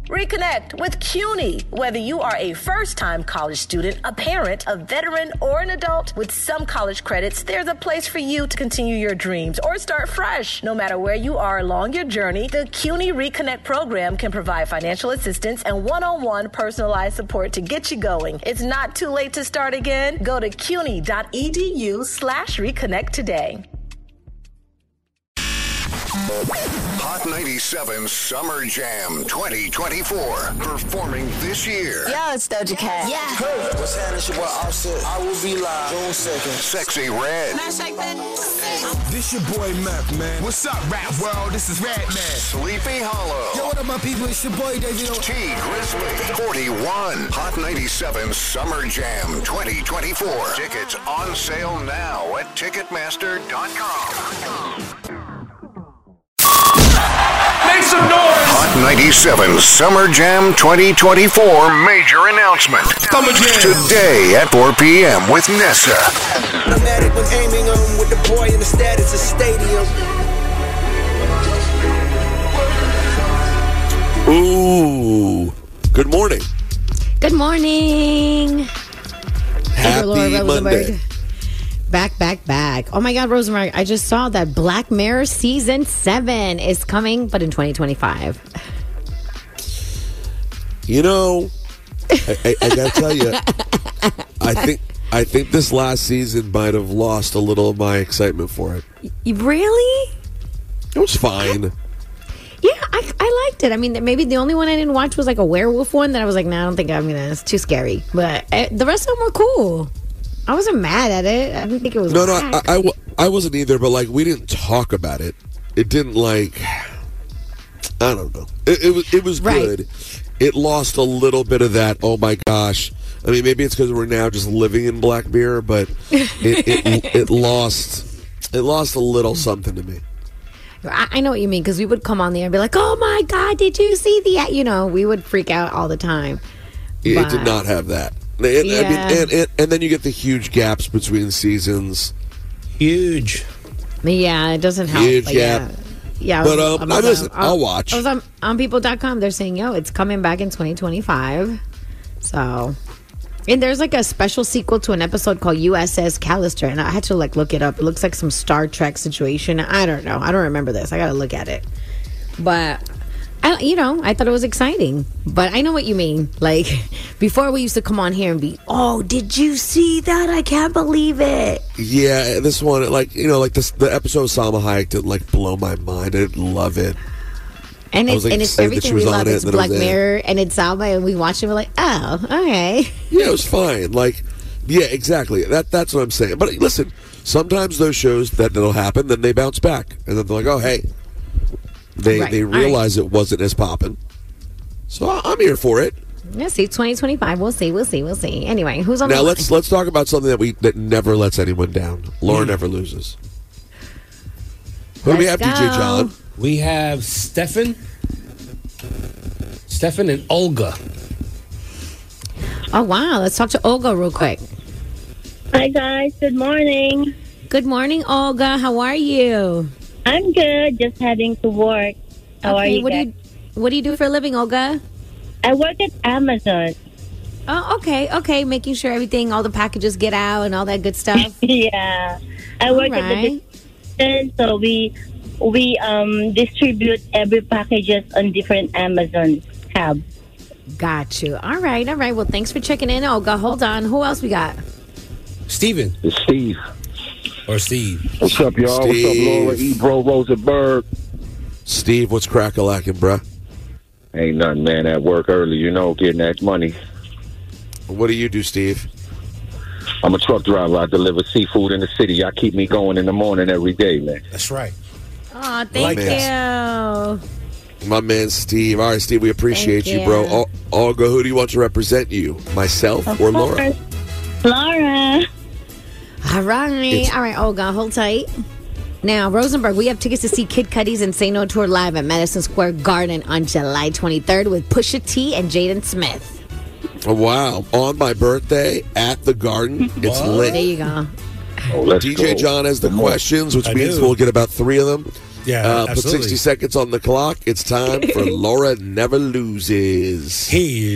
Reconnect with CUNY. Whether you are a first-time college student, a parent, a veteran, or an adult, with some college credits, there's a place for you to continue your dreams or start fresh. No matter where you are along your journey, the CUNY Reconnect program can provide financial assistance and one-on-one personalized support to get you going. It's not too late to start again. Go to cuny.edu/reconnect today. Hot 97 Summer Jam 2024. Performing this year. Yo, it's Doja Cat. Yeah. Hey, what's happening? It's your boy Offset. I will be live June 2nd. Sexy Red. This your boy Mac, man. What's up, rap world? This is Red Man. Sleepy Hollow. Yo, what up, my people? It's your boy David. T Grizzly. 41. Hot 97 Summer Jam 2024. Tickets on sale now at Ticketmaster.com. Make some noise! Hot 97 Summer Jam 2024 major announcement. Summer Jam. Today at 4 p.m. with Nessa. Automatic when aiming with the boy in the status of stadium. Ooh. Good morning. Good morning. Happy Monday. Back. Oh my God, Rosenberg, I just saw that Black Mirror Season 7 is coming, but in 2025. You know, I gotta tell you, I think this last season might have lost a little of my excitement for it. Really? It was fine. Yeah, I liked it. I mean, maybe the only one I didn't watch was like a werewolf one that I was like, nah, I don't think I'm gonna. It's too scary. But the rest of them were cool. I wasn't mad at it. I didn't think it was whack. I wasn't either, but like we didn't talk about it. It didn't like, I don't know. It was right. Good. It lost a little bit of that, oh my gosh. I mean, maybe it's because we're now just living in Black Mirror, but it lost a little something to me. I know what you mean, because we would come on there and be like, oh my God, did you see the... You know, we would freak out all the time. It did not have that. And, Yeah. I mean, and then you get the huge gaps between seasons. Huge. Yeah, it doesn't help. Huge but gap. Yeah. But listen, I'll watch. I was on people.com. They're saying, yo, it's coming back in 2025. So... And there's like a special sequel to an episode called USS Callister, and I had to like look it up. It looks like some Star Trek situation. I don't know. I don't remember this. I got to look at it. But I thought it was exciting. But I know what you mean. Like before, we used to come on here and be, "Oh, did you see that? I can't believe it." Yeah, this one, the episode of Salma Hayek didn't like blow my mind. I didn't love it. And it's excited that she everything was we on love. it, It's and then it Black was there. Mirror, and it's Salma, and we watch it. We're like, oh, okay. Yeah, it was fine. Like, yeah, exactly. That's what I'm saying. But listen, sometimes those shows that'll happen, then they bounce back, and then they're like, oh, hey, they Right. realize it wasn't as popping. So I'm here for it. Yeah, see, 2025. We'll see. Anyway, who's on Now the line? let's talk about something that never lets anyone down. Laura never loses. Who do we have, Let's DJ go. John? We have Stefan and Olga. Oh, wow. Let's talk to Olga real quick. Hi guys, good morning. Good morning, Olga. How are you? I'm good, just heading to work. How are you guys? What do you do for a living, Olga? I work at Amazon. Oh, okay. Making sure all the packages get out and all that good stuff. Yeah. I work at the distribution, so we distribute every packages on different Amazon tabs. Got you. All right. Well, thanks for checking in, Olga. Hold on. Who else we got? Steven. It's Steve. Or Steve. What's up, y'all? Steve. What's up, Laura? Ebro, Rosenberg. Steve, what's crack-a-lacking, bruh? Ain't nothing, man. At work early, getting that money. What do you do, Steve? I'm a truck driver. I deliver seafood in the city. I keep me going in the morning every day, man. That's right. Oh, thank you. My man, Steve. All right, Steve, we appreciate Thank you, bro. you. Olga, who do you want to represent you? Myself or Laura? Laura. All right, Olga, hold tight. Now, Rosenberg, we have tickets to see Kid Cudi's Insane No Tour live at Madison Square Garden on July 23rd with Pusha T and Jaden Smith. Oh, wow. On my birthday at the Garden. It's There lit. you go. Oh, let's DJ go. John has the questions, which I means do. we'll get about 3 of them. Yeah, Put absolutely. 60 seconds on the clock. It's time for Laura Never Loses.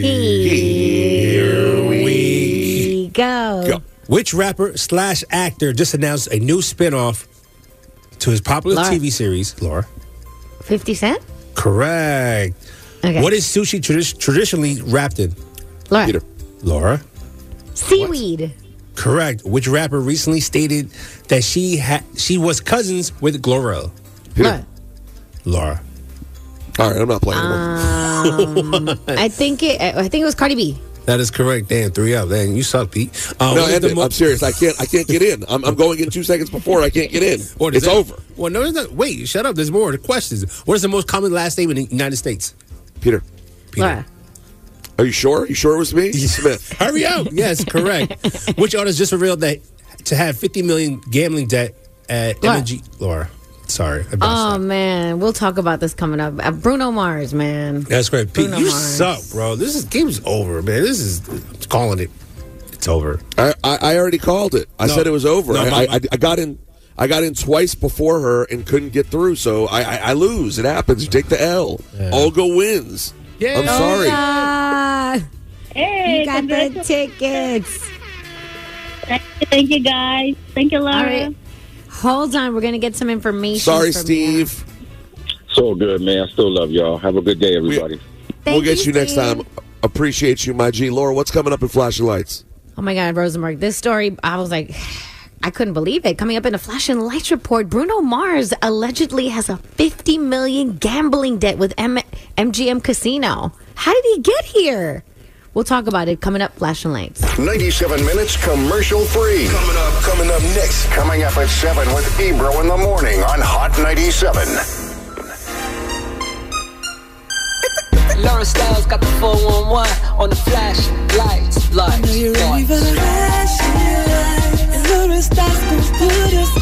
Here we go. Which rapper / actor just announced a new spinoff to his popular Laura. TV series, Laura? 50 Cent? Correct. Okay. What is sushi traditionally wrapped in? Laura. Peter. Laura? Seaweed. Correct. Which rapper recently stated that she was cousins with Glorilla? Peter. Laura. All right, I'm not playing anymore. I think it was Cardi B. That is correct. Damn, 3 up. Damn, you suck, Pete. No, what is end the it. mo- I'm serious. I can't get in. I'm going in 2 seconds before. I can't get in. What is It's that? over. Well, no, it's not. Wait, shut up. There's more questions. What is the most common last name in the United States? Peter, Laura. are you sure? You sure it was me? Smith. Hurry up. Yes, correct. Which artist just revealed that to have 50 million gambling debt at Laura. M&G? Laura. Sorry. I botched Oh, that. man. We'll talk about this coming up. Bruno Mars, man. That's correct. Pete, Bruno you Mars. suck, bro. Game's over, man. I'm calling it. It's over. I already called it. I No. said it was over. No, I got in. I got in twice before her and couldn't get through. So I lose. It happens. You take the L. Olga wins. Yeah. I'm sorry. Hey, You got the tickets. Thank you, guys. Thank you, Laura. All right. Hold on. We're going to get some information. Sorry, from Steve. It's all good, man. I still love y'all. Have a good day, everybody. you. We'll Thank get you next Steve. time. Appreciate you, my G. Laura, what's coming up in Flashing Lights? Oh my God, Rosenberg. This story, I was like, I couldn't believe it. Coming up in a Flashing Lights report, Bruno Mars allegedly has a $50 million gambling debt with MGM Casino. How did he get here? We'll talk about it coming up, Flashing Lights. 97 minutes commercial free. Coming up next. Coming up at 7 with Ebro in the morning on Hot 97. Laura Styles got the 411 on the flashing lights. Lights. You ready for the flashing lights? Laura Styles gon' put us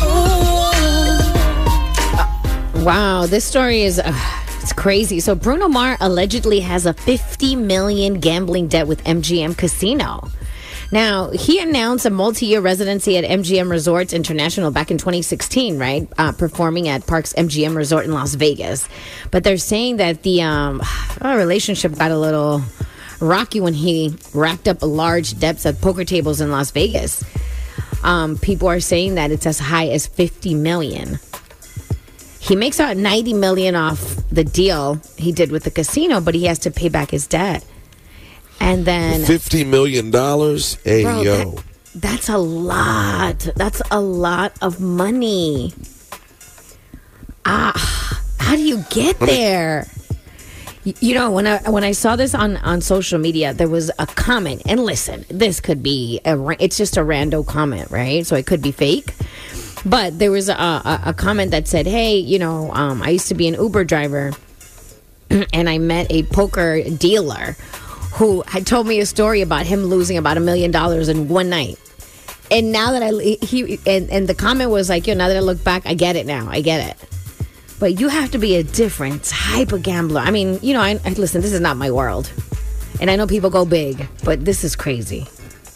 on. Wow, this story is it's crazy. So Bruno Mars allegedly has a $50 million gambling debt with MGM Casino. Now, he announced a multi-year residency at MGM Resorts International back in 2016, right? Performing at Park's MGM Resort in Las Vegas. But they're saying that the relationship got a little rocky when he racked up large debts at poker tables in Las Vegas. People are saying that it's as high as $50 million. He makes out $90 million off the deal he did with the casino, but he has to pay back his debt. And then $50 million? Hey, bro, yo. that's a lot. That's a lot of money. How do you get there? You know, when I saw this on social media, there was a comment. And listen, this could be it's just a rando comment, right? So it could be fake. But there was a comment that said, "Hey, you know, I used to be an Uber driver, and I met a poker dealer who had told me a story about him losing about $1 million in one night." And now that and the comment was like, "Yo, now that I look back, I get it now. I get it." But you have to be a different type of gambler. I mean, you know, I listen, this is not my world. And I know people go big, but this is crazy.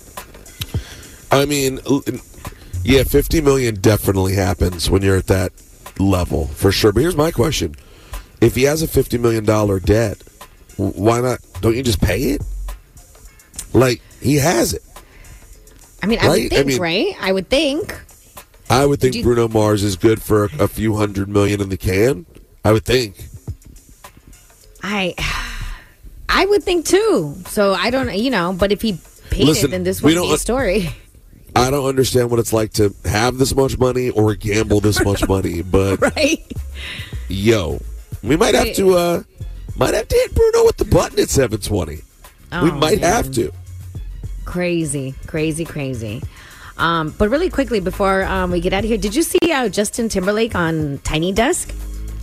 I mean, yeah, $50 million definitely happens when you're at that level, for sure. But here's my question. If he has a $50 million debt, why not? Don't you just pay it? Like, he has it. I mean, I would think, right? I would think. I would think Bruno Mars is good for a few $100 million in the can. I would think. I would think too. So I don't, you know, but if he paid it, then this wouldn't be a story. I don't understand what it's like to have this much money or gamble this much money, but right? Yo, we might have to hit Bruno with the button at 7:20. We might have to. Crazy. But really quickly before we get out of here, did you see Justin Timberlake on Tiny Desk?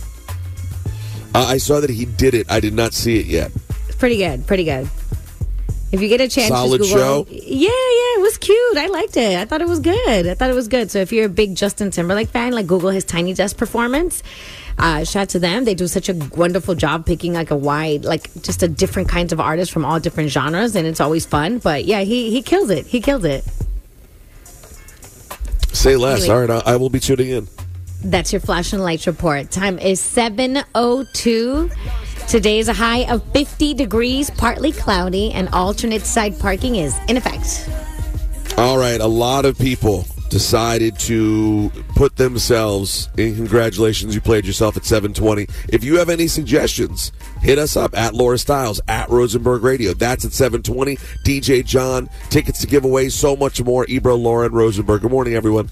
I saw that he did it. I did not see it yet. It's pretty good. If you get a chance, solid just Google. show. Yeah, it was cute. I liked it. I thought it was good. So if you're a big Justin Timberlake fan, like Google his Tiny Desk performance. Shout out to them. They do such a wonderful job picking like a wide, like just a different kinds of artists from all different genres, and it's always fun. But yeah, he kills it. Say less. Anyway. All right, I will be tuning in. That's your flash and lights report. Time is 7:02. Today is a high of 50 degrees, partly cloudy, and alternate side parking is in effect. All right, a lot of people decided to put themselves in. Congratulations, you played yourself at 7:20. If you have any suggestions, hit us up at Laura Stiles, at Rosenberg Radio. That's at 7:20. DJ John, tickets to give away, so much more. Ebro, Lauren, Rosenberg. Good morning, everyone.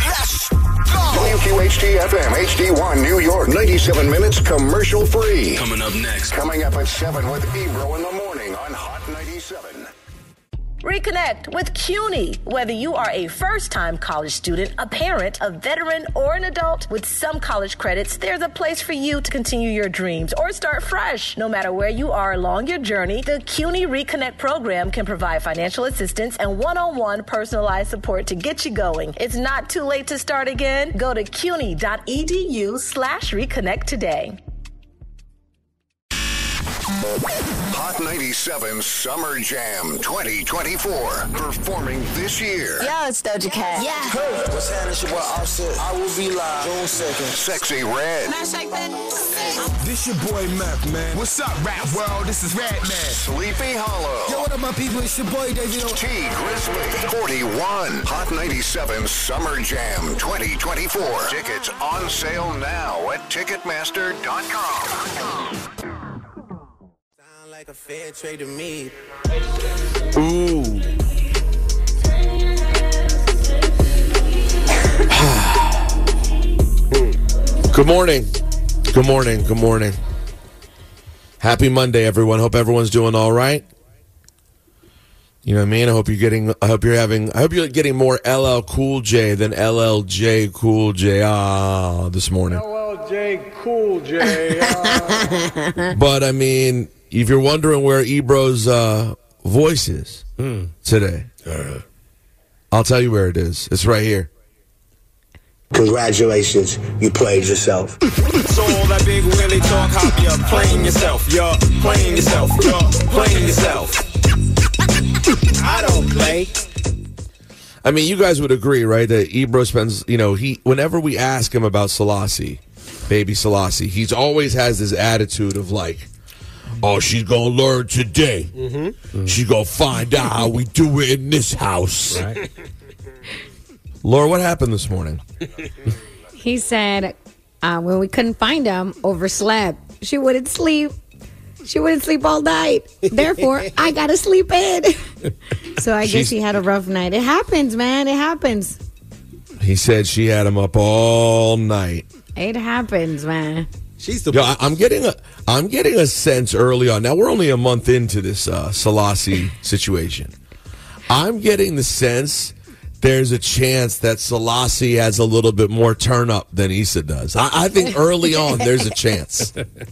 WQHT FM HD1 New York, 97 minutes commercial free. Coming up next. Coming up at 7 with Ebro in the morning on Hot 97. Reconnect with CUNY. Whether you are a first-time college student, a parent, a veteran, or an adult, with some college credits, there's a place for you to continue your dreams or start fresh. No matter where you are along your journey, the CUNY Reconnect program can provide financial assistance and one-on-one personalized support to get you going. It's not too late to start again. Go to cuny.edu/reconnect today. Hot 97 Summer Jam 2024. Performing this year. Yo, it's Doja Cat. Yeah. Hey, what's happening? It's your boy Offset. I will be live June 2nd. Sexy Red. Can I shake that? This your boy Mac, man. What's up, rap world? This is Red Man. Sleepy Hollow. Yo, what up, my people? It's your boy David. T Grizzly. 41. Hot 97 Summer Jam 2024. Tickets on sale now at Ticketmaster.com. Like a fair trade to me. Ooh. Good morning. Good morning. Good morning. Happy Monday, everyone. Hope everyone's doing all right. You know what I mean? I hope you're getting more LL Cool J than LLJ Cool J this morning. LLJ Cool J. But I mean, if you're wondering where Ebro's voice is today, I'll tell you where it is. It's right here. Congratulations, you played yourself. So all that big Willie talk, hop, you're playing yourself. You're playing yourself. You're playing yourself. I don't play. I mean, you guys would agree, right, that Ebro spends, whenever we ask him about Selassie, baby Selassie, he's always has this attitude of like, oh, she's going to learn today. Mm-hmm. She's going to find out how we do it in this house. Right. Laura, what happened this morning? He said when we couldn't find him, overslept. She wouldn't sleep. She wouldn't sleep all night. Therefore, I got to sleep in. So I guess she had a rough night. It happens, man. It happens. He said she had him up all night. It happens, man. I'm getting a sense early on. Now we're only a month into this Selassie situation. I'm getting the sense there's a chance that Selassie has a little bit more turn up than Issa does. I think early on there's a chance.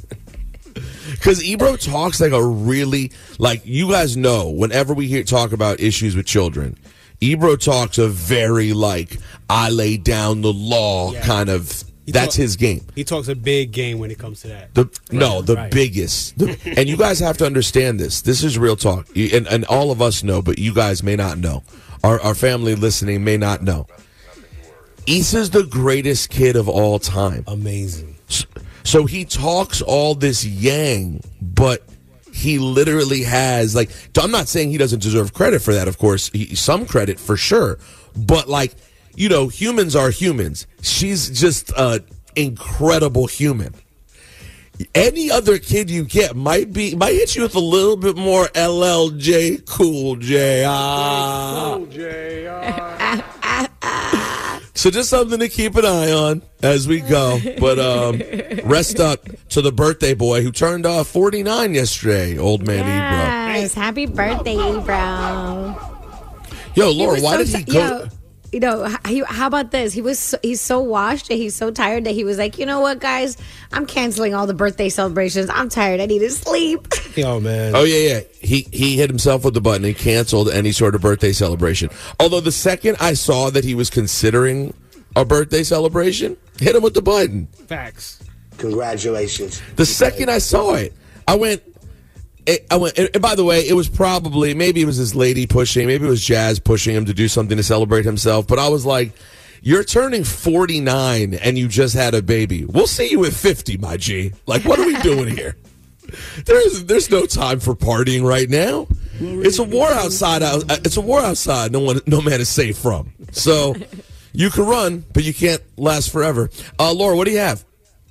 Because Ebro talks like a really, like you guys know, whenever we talk about issues with children, Ebro talks a very like I lay down the law kind of. That's his game. He talks a big game when it comes to that. The biggest. And you guys have to understand this. This is real talk. And all of us know, but you guys may not know. Our family listening may not know. Issa's the greatest kid of all time. Amazing. So he talks all this yang, but he literally has, like, I'm not saying he doesn't deserve credit for that, of course. Some credit for sure. But, like, humans are humans. She's just an incredible human. Any other kid you get might hit you with a little bit more LLJ Cool J. Cool J. So just something to keep an eye on as we go. But rest up to the birthday boy who turned 49 yesterday, old man Ebro. Yes, happy birthday, Ebro. Yo, Laura, why did he go... how about this? He's so washed and he's so tired that he was like, you know what, guys? I'm canceling all the birthday celebrations. I'm tired. I need to sleep. Oh, man. Oh, yeah. He hit himself with the button. He canceled any sort of birthday celebration. Although the second I saw that he was considering a birthday celebration, hit him with the button. Facts. Congratulations. The second I saw it, I went, and by the way, it was maybe it was this lady pushing, maybe it was Jazz pushing him to do something to celebrate himself. But I was like, you're turning 49 and you just had a baby. We'll see you at 50, my G. Like, what are we doing here? There's no time for partying right now. It's a war outside. It's a war outside. No man is safe from. So you can run, but you can't last forever. Laura, what do you have?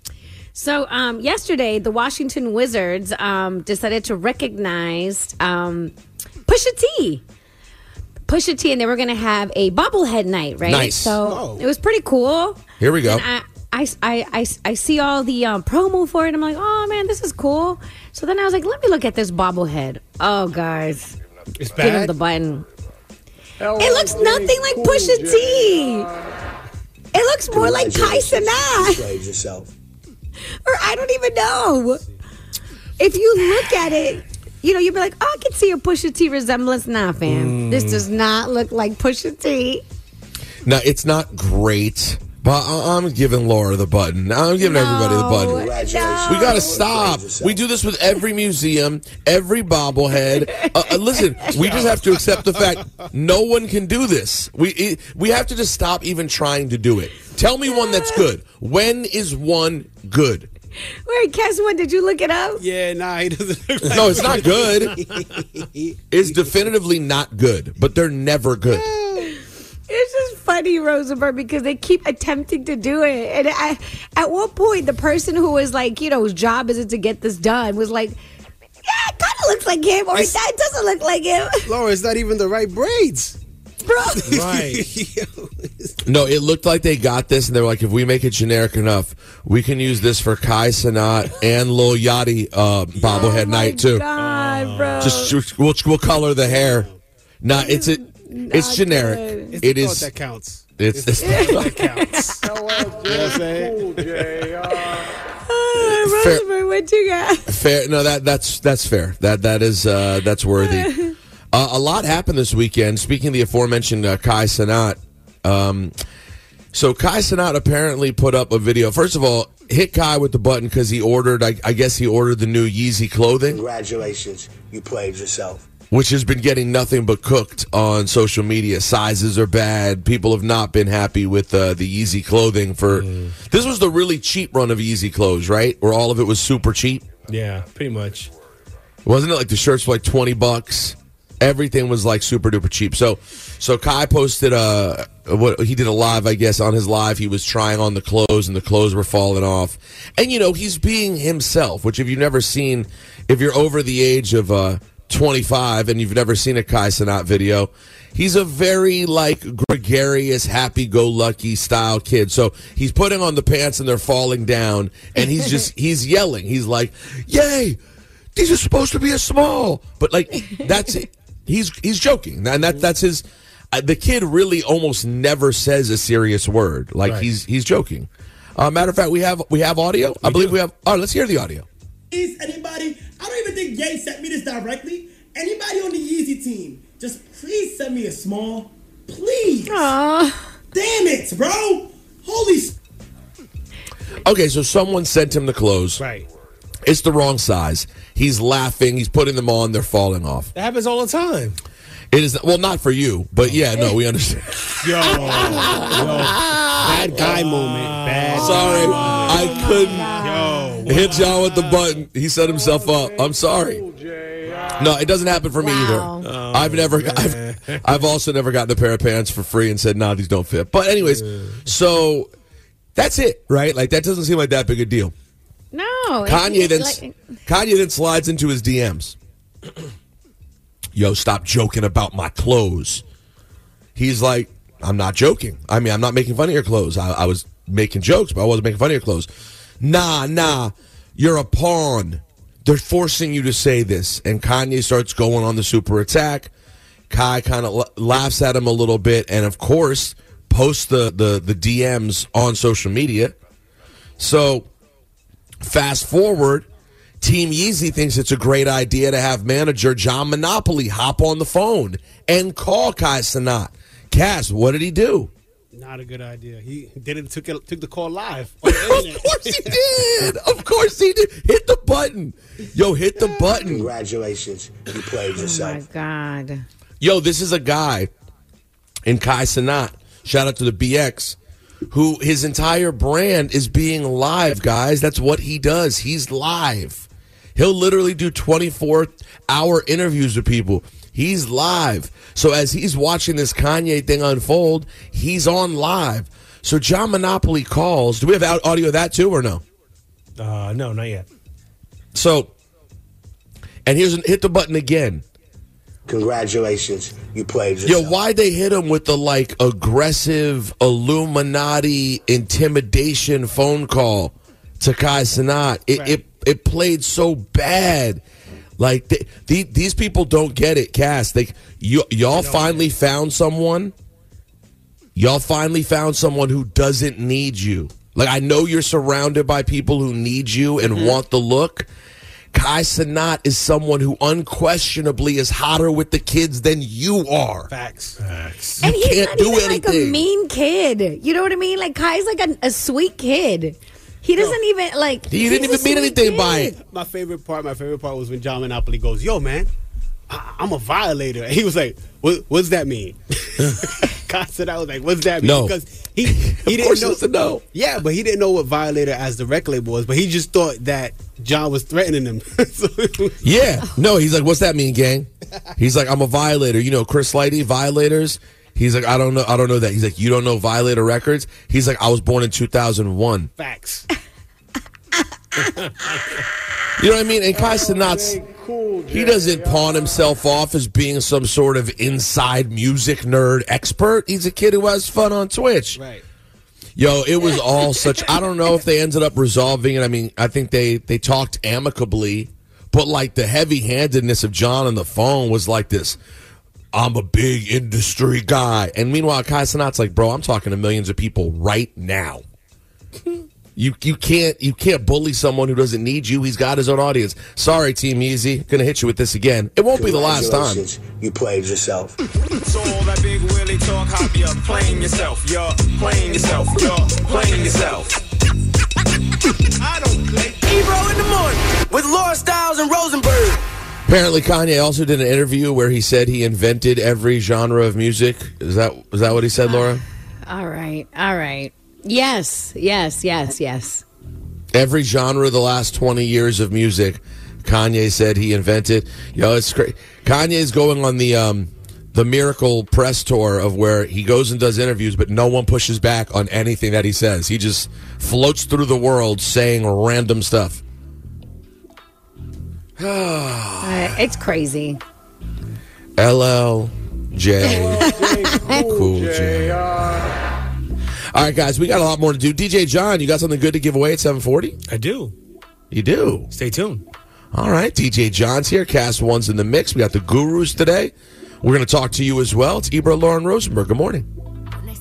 So yesterday, the Washington Wizards decided to recognize Pusha T. And they were going to have a bobblehead night, right? Nice. So it was pretty cool. Here we go. And I see all the promo for it. I'm like, oh man, this is cool. So then I was like, let me look at this bobblehead. Oh, guys, It's give him bad. the button. It looks nothing like Pusha T. It looks more like Kai Cenat. Played yourself. Or I don't even know. If you look at it, you'd be like, oh, I can see a Pusha T resemblance. Nah, fam. This does not look like Pusha T. Now, it's not great, but I'm giving Laura the button. I'm giving everybody the button. Congratulations. We got to stop. We do this with every museum, every bobblehead. Listen, we just have to accept the fact no one can do this. We have to just stop even trying to do it. Tell me one that's good. When is one good? Wait, guess what? Did you look it up? Yeah, nah, he doesn't look like No, it's not good. It's definitively not good, but they're never good. It's just funny, Rosenberg, because they keep attempting to do it. And at one point, the person who was like, whose job is it to get this done, was like, yeah, it kind of looks like him, or it doesn't look like him. Laura, it's not even the right braids. Bro. Right. No, it looked like they got this, and they were like, if we make it generic enough, we can use this for Kai Cenat and Lil Yachty bobblehead night, too. God, bro. Just we'll color the hair. Nah, it's generic. It's It the is. thought that counts. It's That counts. You know what I'm saying? Rosenberg, what you got? fair. No, that's fair. That's worthy. A lot happened this weekend. Speaking of the aforementioned Kai Cenat, so Kai Cenat apparently put up a video. First of all, hit Kai with the button because he ordered. I guess he ordered the new Yeezy clothing. Congratulations. You played yourself. Which has been getting nothing but cooked on social media. Sizes are bad. People have not been happy with the Yeezy clothing. This was the really cheap run of Yeezy clothes, right? Where all of it was super cheap. Yeah, pretty much. Wasn't it like the shirts were like $20? Everything was like super duper cheap. So Kai posted he did a live, I guess. On his live, he was trying on the clothes, and the clothes were falling off. And he's being himself. Which, if you've never seen, if you're over the age of 25 and you've never seen a Kai Cenat video, he's a very gregarious, happy-go-lucky style kid. So he's putting on the pants and they're falling down, and he's yelling. He's like, "Yay! These are supposed to be a small." But that's it. He's joking, and that's his. The kid really almost never says a serious word. Right. He's joking. Matter of fact, we have audio. I believe we have. All right, let's hear the audio. Please, anybody, I don't even think Ye sent me this directly. Anybody on the Yeezy team, just please send me a small. Please. Aww. Damn it, bro. Holy. Okay, so someone sent him the clothes. Right. It's the wrong size. He's laughing. He's putting them on. They're falling off. That happens all the time. It is, well, not for you, but yeah, no, we understand. Yo, bad guy moment. Bad. Sorry, I couldn't hit John with the button. He set himself up. I'm sorry. No, it doesn't happen for me either. I've also never gotten a pair of pants for free and said, "Nah, these don't fit." But anyways, so that's it, right? Like, that doesn't seem like that big a deal. No. Kanye then slides into his DMs. Yo, stop joking about my clothes. He's like, I'm not joking. I mean, I'm not making fun of your clothes. I was making jokes, but I wasn't making fun of your clothes. Nah, you're a pawn. They're forcing you to say this. And Kanye starts going on the super attack. Kai kind of laughs at him a little bit, and of course, posts the DMs on social media. So, fast forward, Team Yeezy thinks it's a great idea to have manager John Monopoly hop on the phone and call Kai Cenat. Cass, what did he do? Not a good idea. He took the call live. Of course he did. Of course he did. Hit the button. Yo, hit the button. Congratulations. You played yourself. Oh, my God. Yo, this is a guy in Kai Cenat. Shout out to the BX. who his entire brand is being live, guys. That's what he does. He's live. He'll literally do 24-hour interviews with people. He's live. So as he's watching this Kanye thing unfold, he's on live. So John Monopoly calls. Do we have audio of that too or no? No, not yet. So, and hit the button again. Congratulations, you played yourself. Yo, why'd they hit him with the aggressive Illuminati intimidation phone call to Kai Cenat? It played so bad. These people don't get it, Cass. Y'all finally found someone. Y'all finally found someone who doesn't need you. I know you're surrounded by people who need you and want the look. Kai Cenat is someone who unquestionably is hotter with the kids than you are. Facts. And he's can't not do even anything. like a mean kid. You know what I mean? Kai's a sweet kid. He doesn't even He didn't even mean anything by it. My favorite part was when John Monopoly goes, "Yo, man, I'm a violator." And he was like, "What's that mean?" Kai said, "I was like, what's that mean?" No. Because he didn't know. No. Yeah, but he didn't know what violator as the record label was. But he just thought that John was threatening him. Yeah. No, he's like, "What's that mean, gang?" He's like, "I'm a violator." You know, Chris Lighty, Violators. He's like, I don't know that. He's like, "You don't know Violator Records?" He's like, "I was born in 2001. Facts. You know what I mean? And Kai Cenat's, he doesn't pawn himself off as being some sort of inside music nerd expert. He's a kid who has fun on Twitch. Right. Yo, it was all such, I don't know if they ended up resolving it. I mean, I think they talked amicably, but the heavy-handedness of John on the phone was like this, "I'm a big industry guy." And meanwhile, Kai Cenat's like, "Bro, I'm talking to millions of people right now." You can't bully someone who doesn't need you. He's got his own audience. Sorry, Team Easy. Gonna hit you with this again. It won't be the last time. You played yourself. So all that big Willie talk, hop, you're playing yourself. You're playing yourself. You're playing yourself. I don't play. Ebro in the morning with Laura Stiles and Rosenberg. Apparently, Kanye also did an interview where he said he invented every genre of music. Is that what he said, Laura? All right. Yes. Every genre of the last 20 years of music, Kanye said he invented. Yo, it's crazy. Kanye's going on the Miracle press tour of where he goes and does interviews, but no one pushes back on anything that he says. He just floats through the world saying random stuff. It's crazy. LLJ. Cool J. All right, guys, we got a lot more to do. DJ John, you got something good to give away at 740? I do. You do? Stay tuned. All right, DJ John's here. Cast One's in the mix. We got the Gurus today. We're going to talk to you as well. It's Ebro, Lauren Rosenberg. Good morning. Make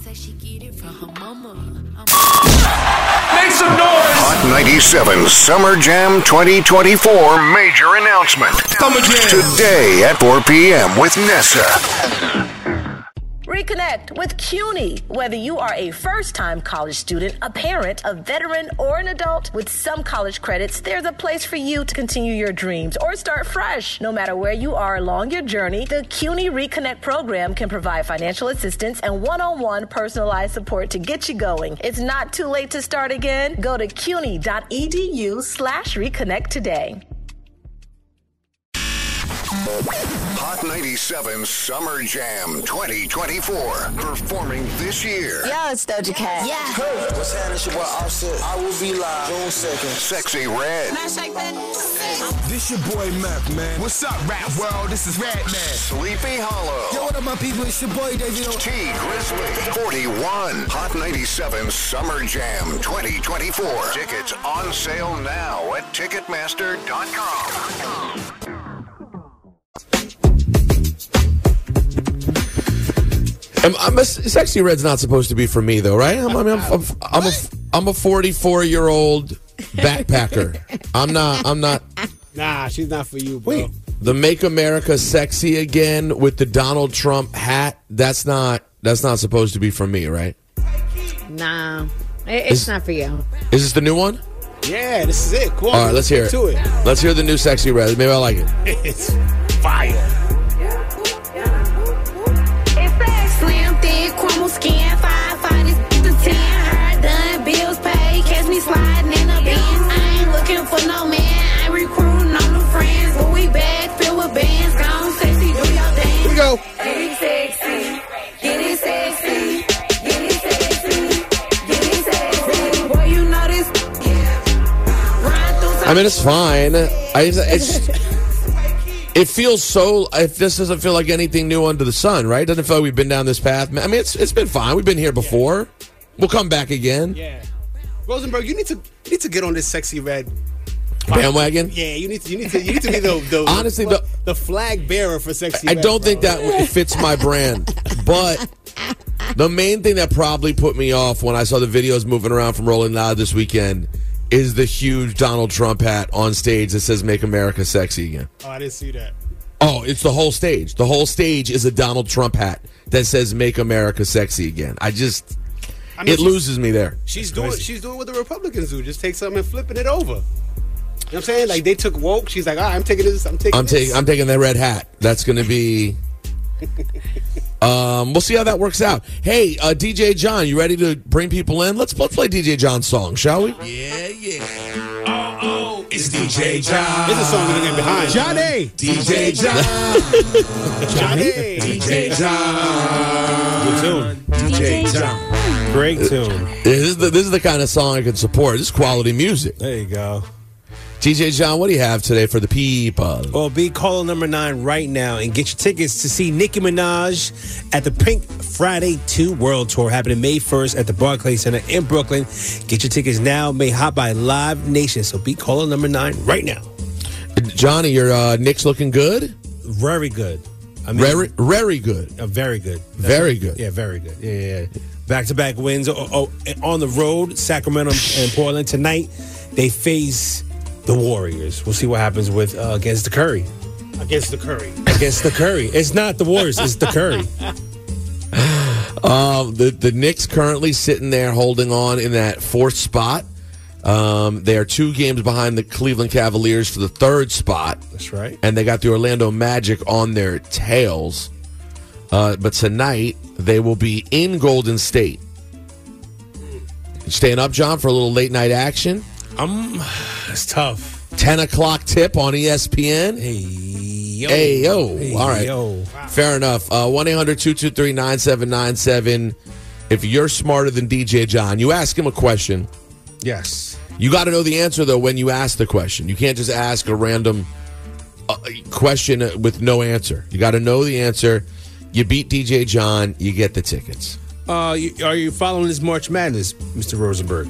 some noise. Hot 97 Summer Jam 2024 major announcement. Summer Jam. Today at 4 p.m. with Nessa. Reconnect with CUNY. Whether you are a first-time college student, a parent, a veteran, or an adult, with some college credits, there's a place for you to continue your dreams or start fresh. No matter where you are along your journey, the CUNY Reconnect program can provide financial assistance and one-on-one personalized support to get you going. It's not too late to start again. Go to cuny.edu/reconnect today. Hot 97 Summer Jam 2024. Performing this year. Yo, it's Doja Cat. Yeah. Hey, what's happening? It's your boy Offset. I will be live June 2nd. Sexy Red. This your boy Mac, man. What's up, rap world? This is Red Man. Sleepy Hollow. Yo, what up, my people? It's your boy David. T Grizzly. 41. Hot 97 Summer Jam 2024. Tickets on sale now at Ticketmaster.com. Sexy Red's not supposed to be for me, though, right? I'm a 44-year-old backpacker. I'm not. Nah, she's not for you, bro. Wait, the Make America Sexy Again with the Donald Trump hat. That's not supposed to be for me, right? Nah, it's not for you. Is this the new one? Yeah, this is it. Cool. All right, let's hear it. Let's hear the new Sexy Red. Maybe I like it. It's fire. Slim, thick, crumble skin, 5'5", the 10. I mean, it's fine. It feels so. If this doesn't feel like anything new under the sun, right? Doesn't feel like we've been down this path. I mean, it's been fine. We've been here before. We'll come back again. Yeah. Rosenberg, you need to get on this sexy red bandwagon. Yeah, you need to be the honestly the flag bearer for sexy. I red, don't think that fits my brand, but the main thing that probably put me off when I saw the videos moving around from Rolling Loud this weekend is the huge Donald Trump hat on stage that says "Make America Sexy Again." Oh, I didn't see that. Oh, it's the whole stage. The whole stage is a Donald Trump hat that says "Make America Sexy Again." It loses me there. She's doing what the Republicans do. Just take something and flipping it over. You know what I'm saying? Like, they took woke. She's like, all right, I'm taking this. I'm taking that red hat. That's going to be... we'll see how that works out. Hey, DJ John, you ready to bring people in? Let's play DJ John's song, shall we? Yeah. Oh, it's DJ John. This is a song we're going to get behind. Johnny. DJ John. Johnny. DJ John. Good tune. DJ John. Great tune. This is the kind of song I can support. This is quality music. There you go. DJ John, what do you have today for the people? Well, be caller number 9 right now and get your tickets to see Nicki Minaj at the Pink Friday 2 World Tour happening May 1st at the Barclays Center in Brooklyn. Get your tickets now, made hot by Live Nation. So be caller number 9 right now. Johnny, your Knicks looking good? Very good. I mean, very good. Very good. Very good. Yeah, very good. Yeah. Back-to-back wins on the road, Sacramento and Portland. Tonight, they face the Warriors. We'll see what happens with against the Curry. Against the Curry. It's not the Warriors. It's the Curry. The Knicks currently sitting there holding on in that 4th spot. They are 2 games behind the Cleveland Cavaliers for the 3rd spot. That's right. And they got the Orlando Magic on their tails. But tonight, they will be in Golden State. Staying up, John, for a little late night action? It's tough. 10 o'clock tip on ESPN. Hey, yo. All right. Yo. Fair enough. 1-800-223-9797. If you're smarter than DJ John, you ask him a question. Yes. You got to know the answer, though, when you ask the question. You can't just ask a random question with no answer. You got to know the answer. You beat DJ John, you get the tickets. Are you following this March Madness, Mr. Rosenberg?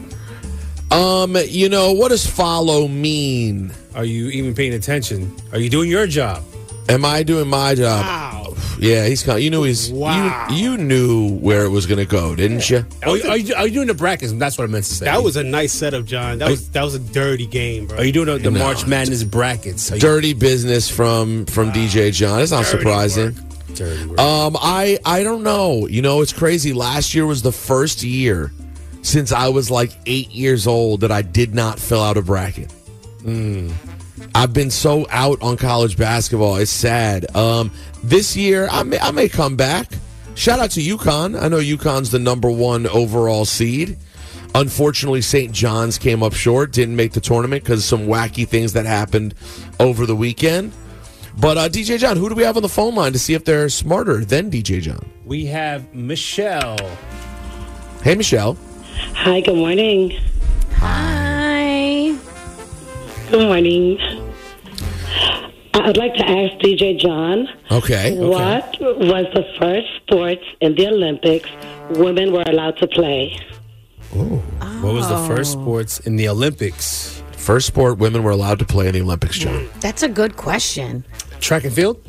What does follow mean? Are you even paying attention? Are you doing your job? Am I doing my job? Wow. Yeah, he's kind. You knew you knew where it was going to go, didn't you? Are you doing the brackets? That's what I meant to say. That was a nice setup, John. That was a dirty game, bro. Are you doing the March Madness brackets? Dirty business from DJ John. It's not surprising. Dirty work. I don't know. It's crazy. Last year was the first year since I was like 8 years old that I did not fill out a bracket. I've been so out on college basketball. It's sad. This year, I may come back. Shout out to UConn. I know UConn's the number 1 overall seed. Unfortunately, St. John's came up short, didn't make the tournament because of some wacky things that happened over the weekend. But DJ John, who do we have on the phone line to see if they're smarter than DJ John? We have Michelle. Hey, Michelle. Hi, good morning. Hi. Good morning. I'd like to ask DJ John. Okay. What was the first sports in the Olympics women were allowed to play? What was the first sports in the Olympics? First sport women were allowed to play in the Olympics, John. That's a good question. Track and field?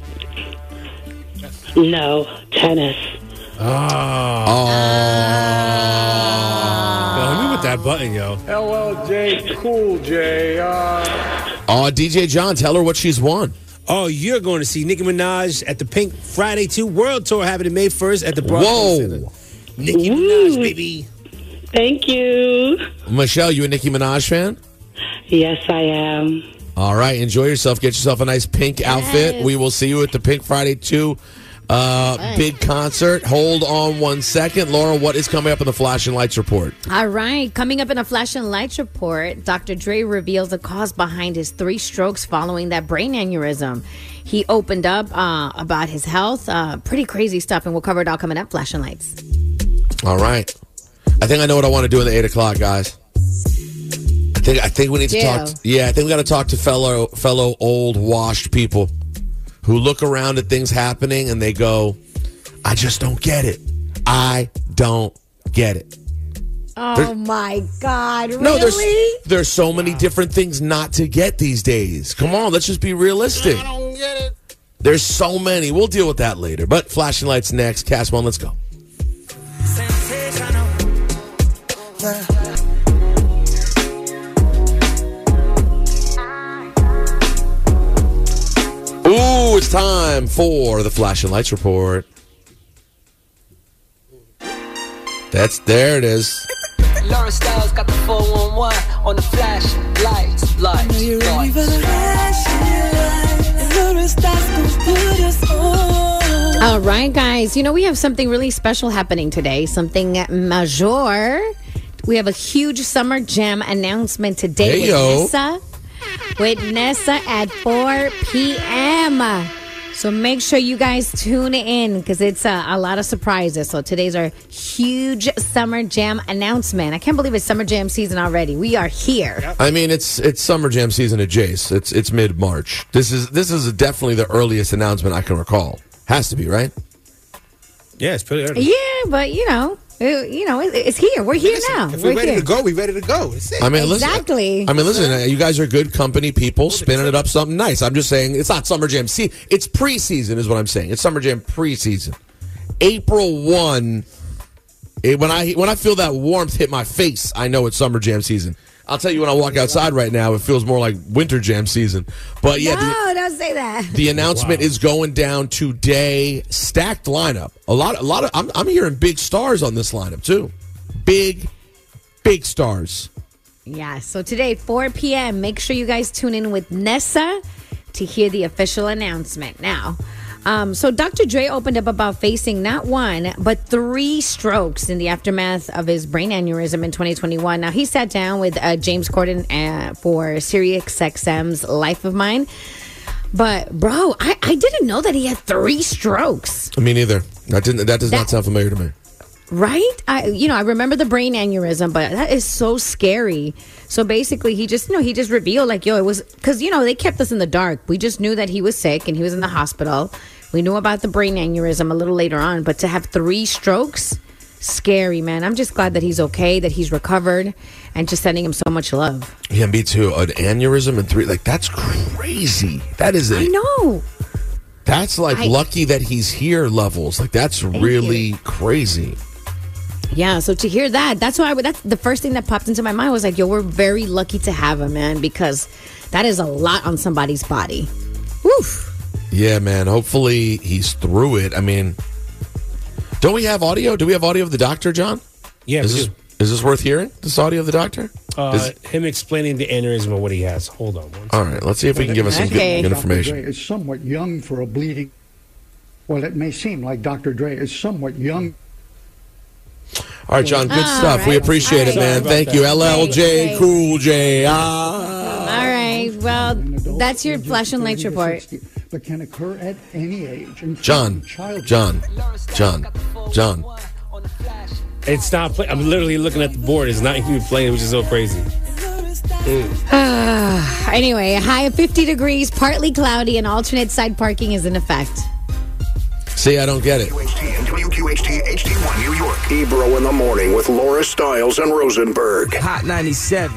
No, tennis. Yo, hit me with that button, yo. LLJ Cool J. DJ John, tell her what she's won. Oh, you're going to see Nicki Minaj at the Pink Friday 2 World Tour happening May 1st at the Barclays Center. Nicki Minaj, baby. Thank you. Michelle, you a Nicki Minaj fan? Yes, I am. All right, enjoy yourself. Get yourself a nice pink outfit. We will see you at the Pink Friday 2 big concert. Hold on 1 second. Laura, what is coming up in the Flash and Lights report? All right. Coming up in a Flash and Lights report, Dr. Dre reveals the cause behind his 3 strokes following that brain aneurysm. He opened up about his health. Pretty crazy stuff, and we'll cover it all coming up. Flash and Lights. All right. I think I know what I want to do in the 8 o'clock, guys. I think we need to talk. I think we got to talk to fellow old washed people who look around at things happening and they go, "I just don't get it. I don't get it." Oh my God! Really? No, there's so many different things not to get these days. Come on, let's just be realistic. I don't get it. There's so many. We'll deal with that later. But flashing lights next. Cast One, let's go. Ooh, it's time for the flashing lights report. There it is. Laura Styles got the 411 on the flash lights. Are you ready for the flashing lights? Laura Styles gon' put us on. All right, guys. You know, we have something really special happening today. Something major. We have a huge Summer Jam announcement today with Nessa at 4 p.m. So make sure you guys tune in because it's a lot of surprises. So today's our huge Summer Jam announcement. I can't believe it's Summer Jam season already. We are here. Yep. I mean, it's Summer Jam season at Jace. It's mid-March. This is definitely the earliest announcement I can recall. Has to be, right? Yeah, it's pretty early. Yeah, but it's here. We're here now. If we're ready to go, we're ready to go. It's it. I mean, exactly. Listen, you guys are good company people, spinning it up something nice. I'm just saying it's not Summer Jam season. It's preseason is what I'm saying. It's Summer Jam preseason. April 1, when I feel that warmth hit my face, I know it's Summer Jam season. I'll tell you when I walk outside right now, it feels more like Winter Jam season. But yeah, don't say that. The announcement is going down today. Stacked lineup. A lot of. I'm hearing big stars on this lineup too. Big stars. Yeah. So today, 4 p.m. Make sure you guys tune in with Nessa to hear the official announcement. Now, so Dr. Dre opened up about facing not one, but 3 strokes in the aftermath of his brain aneurysm in 2021. Now, he sat down with James Corden for SiriusXM's Life of Mine. But, bro, I didn't know that he had 3 strokes. Me neither. That does not sound familiar to me. Right? I remember the brain aneurysm, but that is so scary. So basically, he just revealed it was because, they kept us in the dark. We just knew that he was sick and he was in the hospital. We knew about the brain aneurysm a little later on, but to have 3 strokes, scary, man. I'm just glad that he's okay, that he's recovered, and just sending him so much love. Yeah, me too. An aneurysm and 3, that's crazy. That is I know. That's lucky that he's here levels. That's really crazy. Yeah, so to hear that's the first thing that popped into my mind was we're very lucky to have him, man, because that is a lot on somebody's body. Woof. Yeah, man. Hopefully he's through it. I mean, don't we have audio? Do we have audio of the doctor, John? Yeah, Is this worth hearing, this audio of the doctor? Him explaining the aneurysm of what he has. Hold on. All right, let's see if we can give us some good information. Dr. Dre is somewhat young for a bleeding. Well, it may seem like Dr. Dre is somewhat young. All right, John, good stuff. Right. We appreciate it, man. Thank you. LLJ, Cool J. All right, well, that's your flash and lights report. But can occur at any age. John. It's not playing. I'm literally looking at the board. It's not even playing, which is so crazy. Anyway, a high of 50 degrees, partly cloudy, and alternate side parking is in effect. See, I don't get it. WQHT HD1 New York. Ebro in the morning with Laura Stiles and Rosenberg. Hot 97.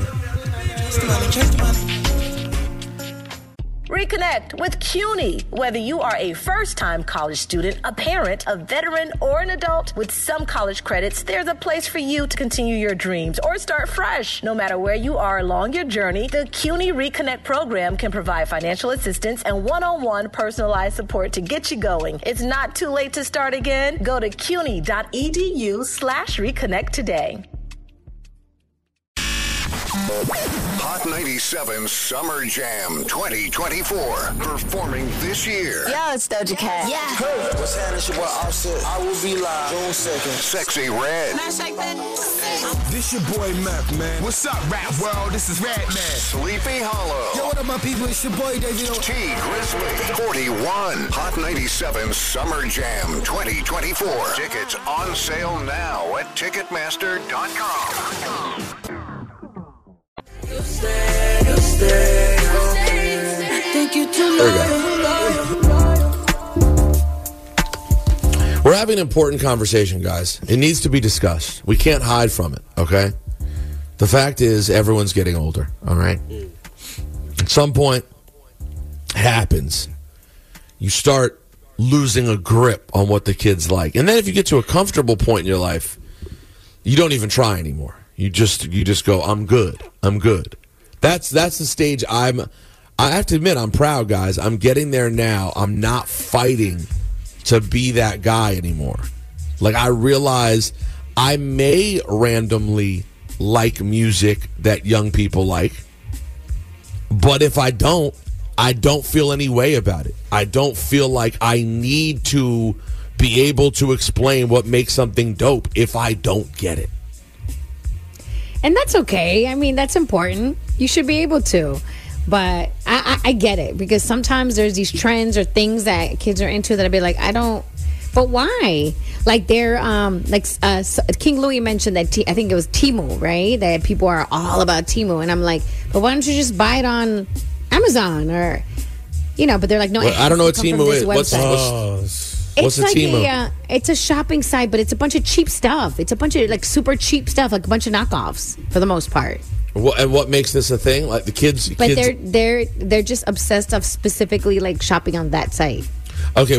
Reconnect with CUNY. Whether you are a first-time college student, a parent, a veteran, or an adult, with some college credits, there's a place for you to continue your dreams or start fresh. No matter where you are along your journey, the CUNY Reconnect program can provide financial assistance and one-on-one personalized support to get you going. It's not too late to start again. Go to cuny.edu/reconnect today. Hot 97 Summer Jam 2024. Performing this year. Yo, it's Doja Cat. Yeah. Hey, what's happening? It's your boy Offset. I will be live June 2nd. Sexy Red. This your boy Mac, man. What's up, rap world? This is Red Man. Sleepy Hollow. Yo, what up, my people? It's your boy David. T Grizzly. 41. Hot 97 Summer Jam 2024. Tickets on sale now at Ticketmaster.com. There we go. We're having an important conversation, guys. It needs to be discussed. We can't hide from it, okay? The fact is, everyone's getting older, all right? At some point, it happens. You start losing a grip on what the kids like. And then if you get to a comfortable point in your life, you don't even try anymore. You just go, I'm good. I'm good. That's the stage I have to admit, I'm proud, guys. I'm getting there now. I'm not fighting to be that guy anymore. Like, I realize I may randomly like music that young people like, but if I don't feel any way about it. I don't feel like I need to be able to explain what makes something dope if I don't get it. And that's okay. I mean, that's important. You should be able to. But I get it, because sometimes there's these trends or things that kids are into that I'd be like, I don't. But why? Like they're King Louis mentioned that I think it was Temu, right? That people are all about Temu, and I'm like, but why don't you just buy it on Amazon or, But they're like, no. Well, I don't know what Temu is. What's it's a like Temu? It's a shopping site, but it's a bunch of cheap stuff. It's a bunch of like super cheap stuff, like a bunch of knockoffs for the most part. And what makes this a thing? Like the kids? But they're just obsessed of specifically like shopping on that site. Okay,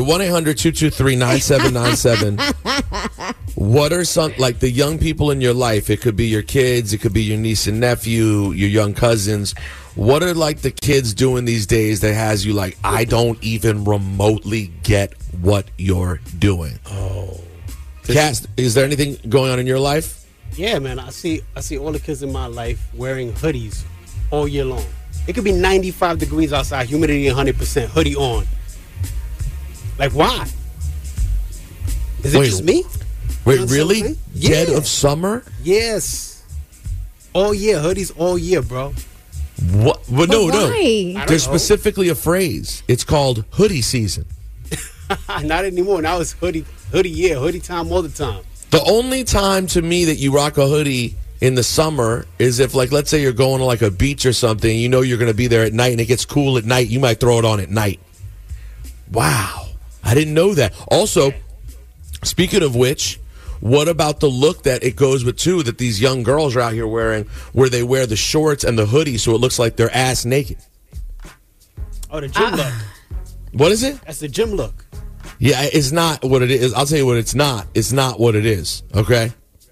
1-800-223-9797. What are some, like the young people in your life? It could be your kids, it could be your niece and nephew, your young cousins. What are like the kids doing these days that has you like, I don't even remotely get what you're doing? Oh. Cass, is there anything going on in your life? Yeah, man. I see all the kids in my life wearing hoodies all year long. It could be 95 degrees outside, humidity 100%, hoodie on. Like, why? Is it just me? Wait, really? Dead of summer? Yes. All year, hoodies all year, bro. What? Well, no. Why? There's specifically a phrase. It's called hoodie season. Not anymore. Now it's hoodie year, hoodie time all the time. The only time to me that you rock a hoodie in the summer is if, like, let's say you're going to like a beach or something, you know you're going to be there at night and it gets cool at night, you might throw it on at night. Wow. I didn't know that. Also, speaking of which, what about the look that it goes with, too, that these young girls are out here wearing, where they wear the shorts and the hoodie so it looks like they're ass naked? Oh, the gym look. What is it? That's the gym look. Yeah, it's not what it is. I'll tell you what it's not. It's not what it is, okay?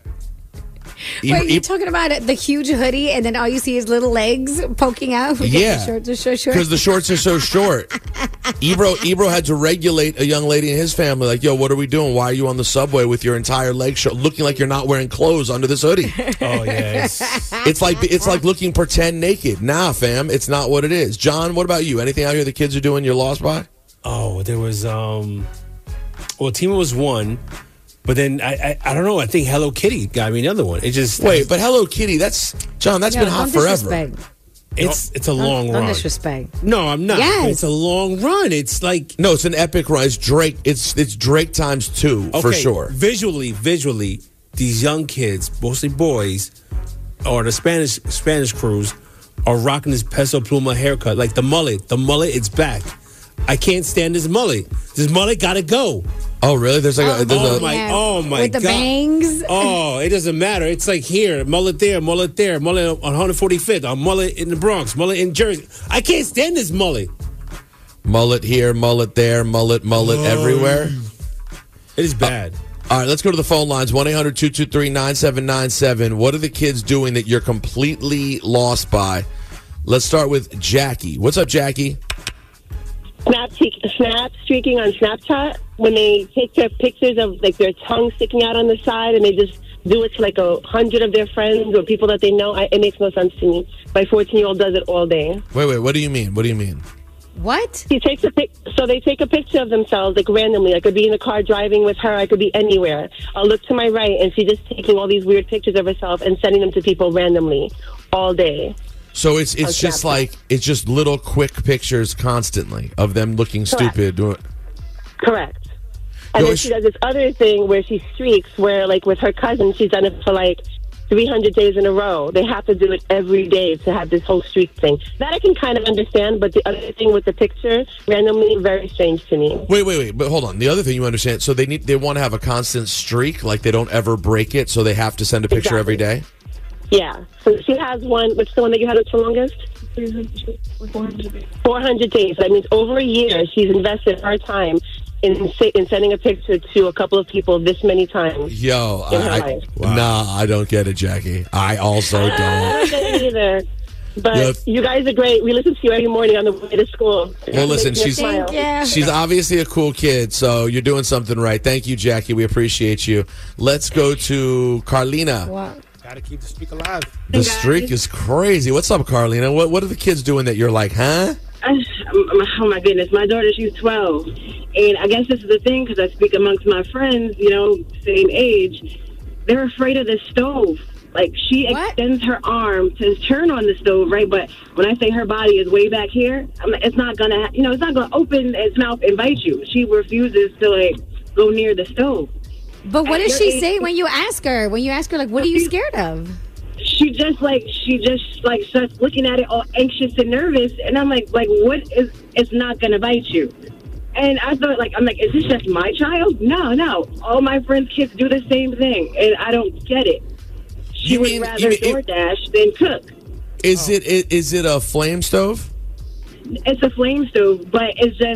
Wait, you're talking about the huge hoodie and then all you see is little legs poking out? Yeah. The shorts are so short. Because the shorts are so short. Ebro had to regulate a young lady in his family. Like, yo, what are we doing? Why are you on the subway with your entire leg show, looking like you're not wearing clothes under this hoodie? Oh, yeah. It's like looking pretend naked. Nah, fam, it's not what it is. John, what about you? Anything out here the kids are doing you're lost by? Oh, there was, Timo was one, but then I don't know. I think Hello Kitty got me another one. It just wait, but Hello Kitty, that's been hot forever. It's a long run. Don't disrespect. No, I'm not. Yes. It's a long run. It's like no, it's an epic run. It's Drake. It's Drake times 2 for sure. Visually, these young kids, mostly boys, or the Spanish crews, are rocking this Peso Pluma haircut, like the mullet. The mullet, it's back. I can't stand this mullet. This mullet gotta go. Oh, really? There's like oh my with God. the bangs. Oh, it doesn't matter. It's like here, mullet there, mullet on 145th, a mullet in the Bronx, mullet in Jersey. I can't stand this mullet. Mullet here, mullet there, mullet everywhere. It is bad. All right, let's go to the phone lines. 1-800-223-9797. What are the kids doing that you're completely lost by? Let's start with Jackie. What's up, Jackie? Snap streaking on Snapchat, when they take their pictures of like their tongue sticking out on the side and they just do it to like 100 of their friends or people that they know. It makes no sense to me. My 14-year-old does it all day. Wait, what do you mean? What? He takes so they take a picture of themselves like randomly. I could be in the car driving with her. I could be anywhere. I'll look to my right and she's just taking all these weird pictures of herself and sending them to people randomly all day. So it's just like, it's just little quick pictures constantly of them looking stupid. Correct. And then she does this other thing where she streaks, where like with her cousin, she's done it for like 300 days in a row. They have to do it every day to have this whole streak thing. That I can kind of understand, but the other thing with the picture, randomly, very strange to me. Wait, but hold on. The other thing you understand, so they want to have a constant streak, like they don't ever break it, so they have to send a picture every day? Yeah. So she has one. What's the one that you had with the longest? 400 days. That means over a year she's invested her time in sending a picture to a couple of people this many times. Yo, I don't get it, Jackie. I also don't. I don't get it either. But you guys are great. We listen to you every morning on the way to school. Well, listen, she's obviously a cool kid, so you're doing something right. Thank you, Jackie. We appreciate you. Let's go to Carlina. What? Gotta keep the streak alive. The streak is crazy. What's up, Carlina? What are the kids doing that you're like, huh? Oh my goodness, my daughter, she's 12, and I guess this is the thing because I speak amongst my friends, same age. They're afraid of the stove. Like she extends her arm to turn on the stove, right? But when I say her body is way back here, it's not gonna, it's not gonna open its mouth and bite you. She refuses to go near the stove. But what does she say when you ask her? When you ask her, what are you scared of? She just starts looking at it all anxious and nervous, and I'm like, what is? It's not gonna bite you. And I thought, I'm like, is this just my child? No. All my friends' kids do the same thing, and I don't get it. She would rather DoorDash than cook. Is it a flame stove? It's a flame stove, but it's just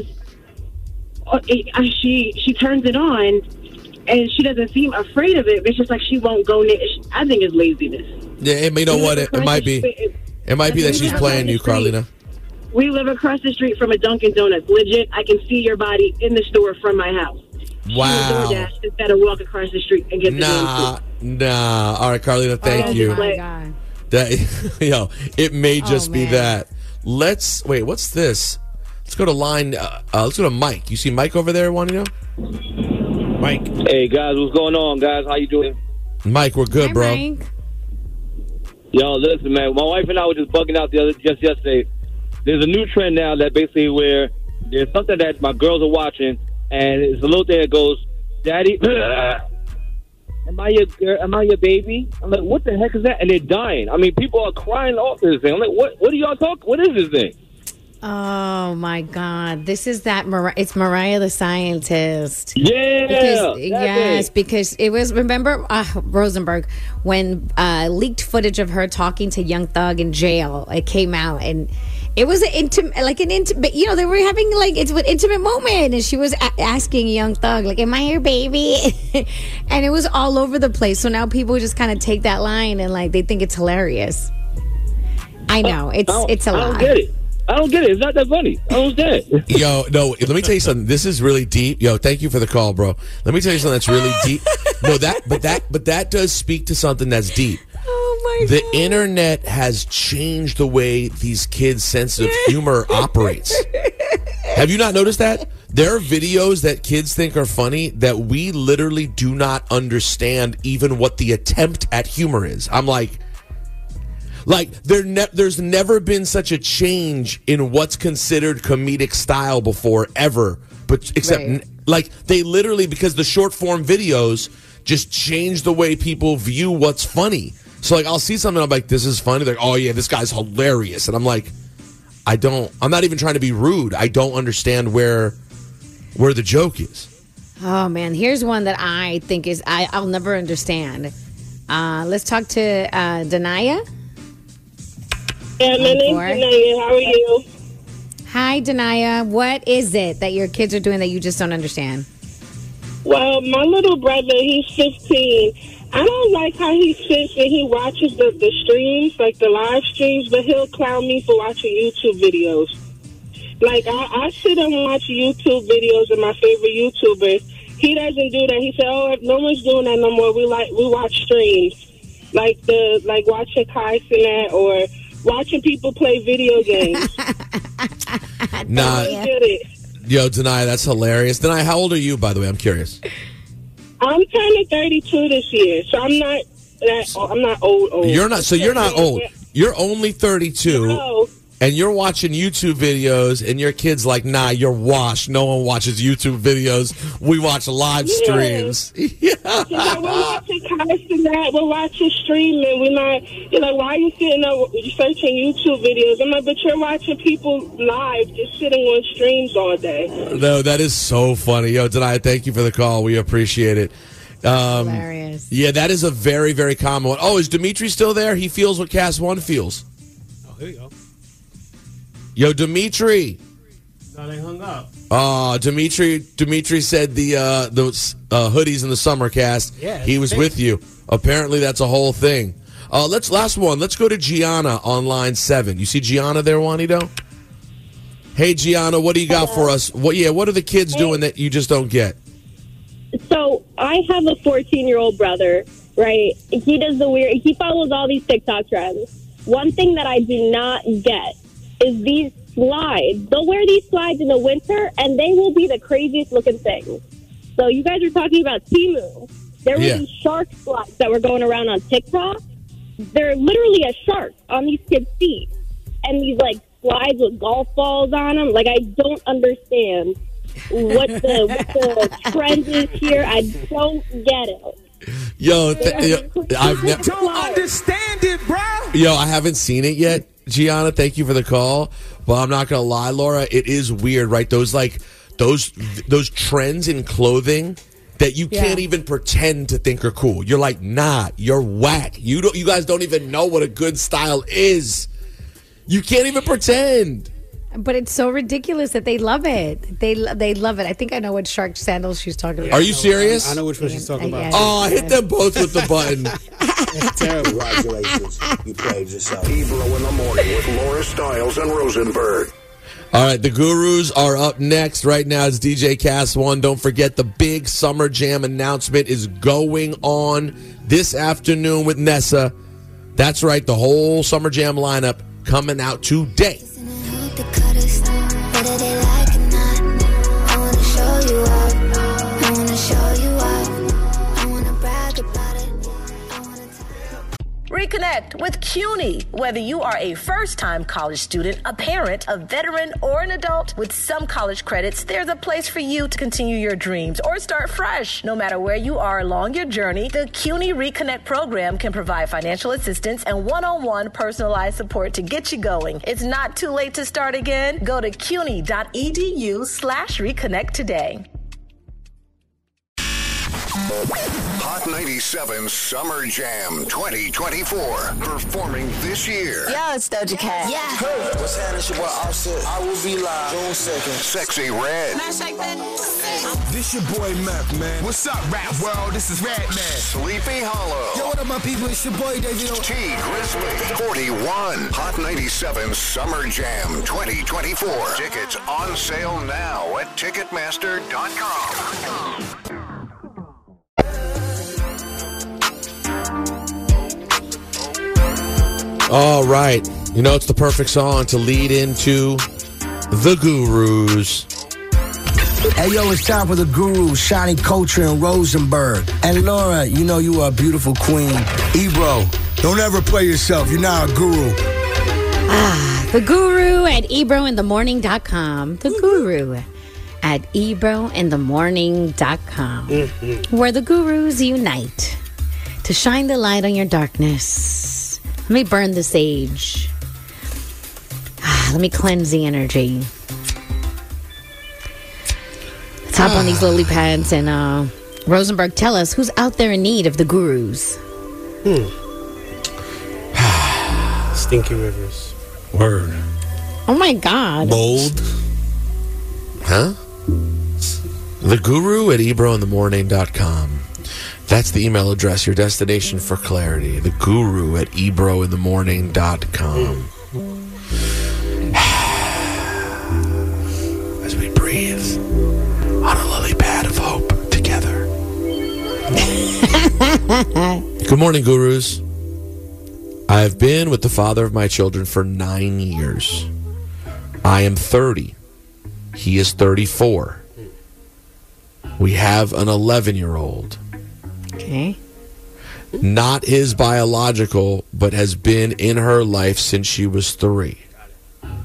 she turns it on. And she doesn't seem afraid of it. It's just like she won't go near. I think it's laziness. Yeah, you know what? It might be. It might be that she's playing you, Carlina. We live across the street from a Dunkin' Donuts. Legit, I can see your body in the store from my house. Wow. DoorDash instead of walk across the street and get the damn food. Nah. All right, Carlina, thank you. Oh, my God. It may just be that. Wait, what's this? Let's go to line. Let's go to Mike. You see Mike over there, Juanito? Mike. Hey, guys, what's going on, guys? How you doing? Mike, we're good, bro. Mike. Yo, listen, man. My wife and I were just bugging out just yesterday. There's a new trend now that basically where there's something that my girls are watching, and it's a little thing that goes, "Daddy, am I your baby?" I'm like, what the heck is that? And they're dying. I mean, people are crying off this thing. I'm like, what are y'all talking? What is this thing? Oh my God! This is it's Mariah the Scientist. Yeah, because it was. Remember Rosenberg when leaked footage of her talking to Young Thug in jail. It came out and it was an intimate. They were having it's an intimate moment, and she was asking Young Thug "Am I your baby?" And it was all over the place. So now people just kind of take that line and they think it's hilarious. I know it's a lot. I don't get it. It's not that funny. I don't understand. Yo, no, let me tell you something. This is really deep. Yo, thank you for the call, bro. Let me tell you something that's really deep. No, that does speak to something that's deep. Oh my God. The internet has changed the way these kids' sense of humor operates. Have you not noticed that? There are videos that kids think are funny that we literally do not understand even what the attempt at humor is. I'm like there's never been such a change in what's considered comedic style before ever, but except they literally, because the short form videos just change the way people view what's funny. So I'll see something, I'm like, this is funny. They're like, oh yeah, this guy's hilarious, and I'm like, I'm not even trying to be rude. I don't understand where the joke is. Oh man, here's one that I think I'll never understand. Let's talk to Danaya. Yeah, my name's Danaya. How are you? Hi, Danaya. What is it that your kids are doing that you just don't understand? Well, my little brother, he's 15. I don't like how he sits and he watches the streams, the live streams, but he'll clown me for watching YouTube videos. I sit and watch YouTube videos of my favorite YouTubers. He doesn't do that. He said, "Oh, no one's doing that no more. We watch streams, watching Kai Cenat or watching people play video games." Nah, yo, Danaya, that's hilarious. Danaya, how old are you, by the way? I'm curious. I'm turning 32 this year, so I'm not old. You're not. So you're not old. You're only 32. No, and you're watching YouTube videos, and your kid's like, nah, you're washed. No one watches YouTube videos. We watch live streams. Yeah. We're watching constant that. We're watching streaming. We're not, you're like, why are you sitting there searching YouTube videos? I'm like, but you're watching people live, just sitting on streams all day. No, that is so funny. Yo, Denai, thank you for the call. We appreciate it. Hilarious. Yeah, that is a very, very common one. Oh, is Dimitri still there? He feels what Cast 1 feels. Oh, here you go. Yo, Dimitri. No, they hung up. Dimitri said the hoodies in the summer cast. Yeah, he was with you. Apparently, that's a whole thing. Last one. Let's go to Gianna on line 7. You see Gianna there, Juanito? Hey, Gianna, what do you got for us? What are the kids doing that you just don't get? So I have a 14-year-old brother, right? He does he follows all these TikTok trends. One thing that I do not get is these slides. They'll wear these slides in the winter, and they will be the craziest looking things. So you guys are talking about Temu. There were these shark slides that were going around on TikTok. They're literally a shark on these kids' feet. And these, like, slides with golf balls on them. Like, I don't understand what the trend is here. I don't get it. Yo, I've never don't understand it, bro. Yo, I haven't seen it yet, Gianna. Thank you for the call. But I'm not gonna lie, Laura, it is weird, right? Those trends in clothing that you can't even pretend to think are cool. You're like, nah, you're whack. You guys don't even know what a good style is. You can't even pretend. But it's so ridiculous that they love it. They love it. I think I know what shark sandals she's talking about. Are you serious? I know which one she's talking about. Oh, I hit them both with the button. Terrible. Congratulations. You played yourself. Ebro in the morning with Laura Stiles and Rosenberg. All right, the Gurus are up next. Right now, it's DJ Cast 1. Don't forget, the big Summer Jam announcement is going on this afternoon with Nessa. That's right, the whole Summer Jam lineup coming out today. Whether they like it or not, I wanna show you up. I wanna show you up. I wanna brag about it. Reconnect with CUNY. Whether you are a first-time college student, a parent, a veteran, or an adult, with some college credits, there's a place for you to continue your dreams or start fresh. No matter where you are along your journey, the CUNY Reconnect program can provide financial assistance and one-on-one personalized support to get you going. It's not too late to start again. Go to cuny.edu/reconnect today. Hot 97 Summer Jam 2024. Performing this year. Yo, it's Doja Cat. Yeah. Hey, what's happening? It's your boy Offset. I will be live June 2nd. Sexy Red. This your boy Mac, man. What's up, rap world? This is Red Man. Sleepy Hollow. Yo, what up, my people? It's your boy David. T Grizzly. 41. Hot 97 Summer Jam 2024. Tickets on sale now at Ticketmaster.com. All right. You know, it's the perfect song to lead into the Gurus. Hey, yo, it's time for the Gurus, Shani Culture and Rosenberg. And Laura, you know you are a beautiful queen. Ebro, don't ever play yourself. You're not a guru. The Guru at ebrointhemorning.com. The Guru at ebrointhemorning.com. Where the Gurus unite to shine the light on your darkness. Let me burn the sage. Let me cleanse the energy. Let's hop on these lily pads and Rosenberg, tell us who's out there in need of the Gurus. Stinky Rivers. Word. Oh my God. Bold. Huh? The Guru at ebrointhemorning.com. That's the email address, your destination for clarity. The Guru at ebrointhemorning.com. As we breathe on a lily pad of hope together. Good morning, Gurus. I have been with the father of my children for 9 years. I am 30. He is 34. We have an 11-year-old. Okay. Not his biological, but has been in her life since she was 3.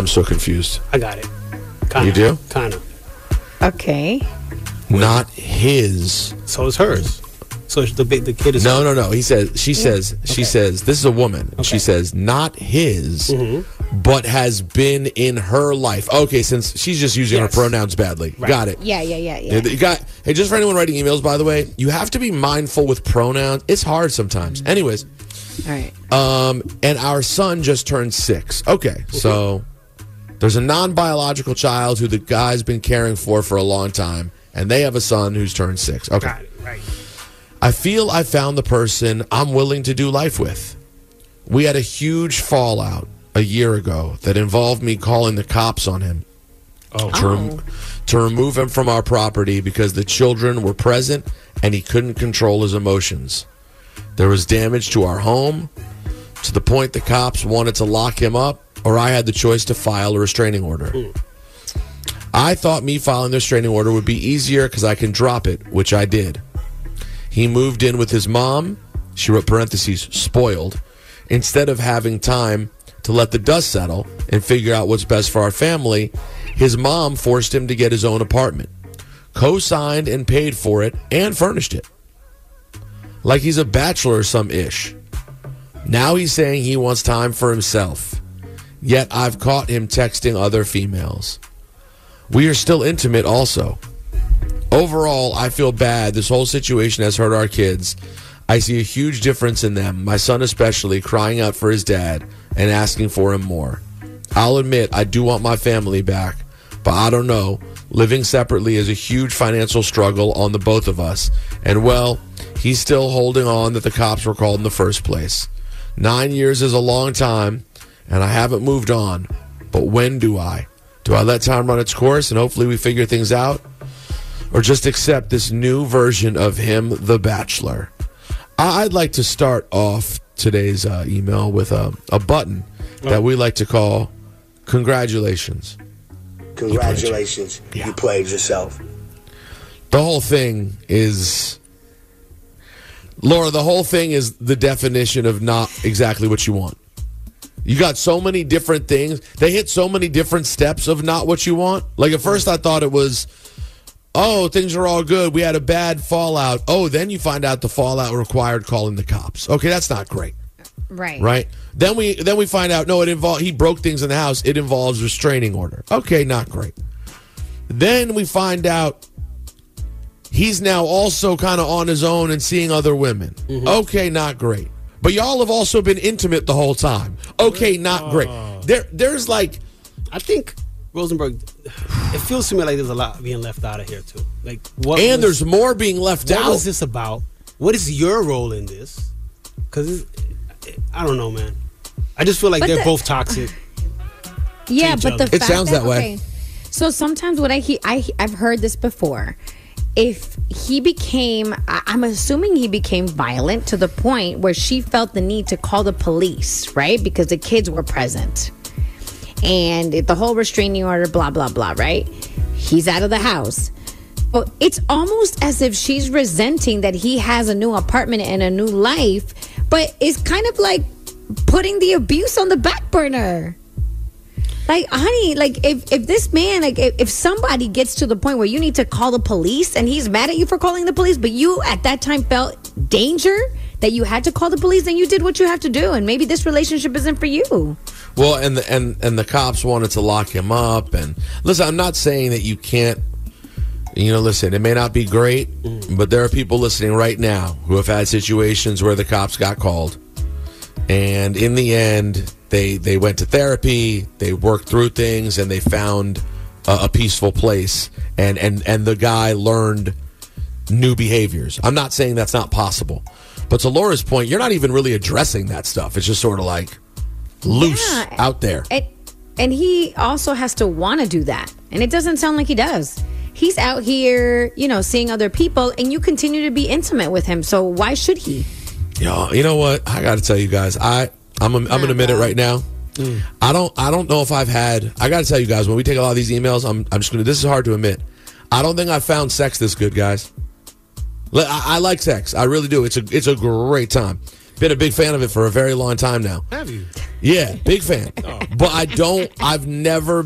I'm so confused. I got it. You do? Kind of. Okay. Not his. So it's hers. So it's the kid is. No. She says. This is a woman. Okay. She says not his, but has been in her life. Okay, since she's just using her pronouns badly. Right. Got it. Yeah. You got. Hey, just for anyone writing emails, by the way, you have to be mindful with pronouns. It's hard sometimes. Anyways. All right. And our son just turned 6. Okay, so there's a non-biological child who the guy's been caring for a long time, and they have a son who's turned 6. Okay. Got it. Right. I feel I found the person I'm willing to do life with. We had a huge fallout a year ago that involved me calling the cops on him to remove him from our property because the children were present and he couldn't control his emotions. There was damage to our home to the point the cops wanted to lock him up, or I had the choice to file a restraining order. I thought me filing the restraining order would be easier because I can drop it, which I did. He moved in with his mom, she wrote parentheses, spoiled, instead of having time to let the dust settle and figure out what's best for our family. His mom forced him to get his own apartment, co-signed and paid for it, and furnished it. Like he's a bachelor or some ish. Now he's saying he wants time for himself. Yet I've caught him texting other females. We are still intimate also. Overall, I feel bad. This whole situation has hurt our kids. I see a huge difference in them, my son especially, crying out for his dad and asking for him more. I'll admit I do want my family back, but I don't know. Living separately is a huge financial struggle on the both of us. And well, he's still holding on that the cops were called in the first place. 9 years is a long time, and I haven't moved on. But when do I? Do I let time run its course and hopefully we figure things out? Or just accept this new version of him, the Bachelor? I'd like to start off today's email with a button that we like to call congratulations. Congratulations. You played yourself. The whole thing is, Laura, the whole thing is the definition of not exactly what you want. You got so many different things. They hit so many different steps of not what you want. Like at first I thought it was, oh, things are all good. We had a bad fallout. Oh, then you find out the fallout required calling the cops. Okay, that's not great. Right. Then we find out, no, he broke things in the house. It involves restraining order. Okay, not great. Then we find out he's now also kind of on his own and seeing other women. Okay, not great. But y'all have also been intimate the whole time. Okay, not great. There's like, I think Rosenberg, it feels to me like there's a lot being left out of here too. Like what? And there's more being left out. What is this about? What is your role in this? Because I don't know, man. I just feel like they're both toxic. Yeah, but it sounds that way. Okay. So sometimes what I've heard this before. If he became, I'm assuming he became violent to the point where she felt the need to call the police, right? Because the kids were present. And the whole restraining order, blah, blah, blah, right? He's out of the house. But it's almost as if she's resenting that he has a new apartment and a new life, but it's kind of like putting the abuse on the back burner. Like, honey, like if this man, like if somebody gets to the point where you need to call the police and he's mad at you for calling the police, but you at that time felt danger that you had to call the police, then you did what you have to do, and maybe this relationship isn't for you. Well, and the cops wanted to lock him up. And listen, I'm not saying that you can't. Listen, it may not be great, but there are people listening right now who have had situations where the cops got called, and in the end, they went to therapy, they worked through things, and they found a peaceful place, and the guy learned new behaviors. I'm not saying that's not possible, but to Laura's point, you're not even really addressing that stuff. It's just sort of like loose out there. And he also has to want to do that, and it doesn't sound like he does. He's out here, seeing other people, and you continue to be intimate with him. So why should he? Yo, you know what? I got to tell you guys, I'm going to admit it right now. I don't know if I've had. I got to tell you guys, when we take a lot of these emails, I'm just going to. This is hard to admit. I don't think I've found sex this good, guys. I like sex. I really do. It's a great time. Been a big fan of it for a very long time now. Have you? Yeah, big fan. But I've never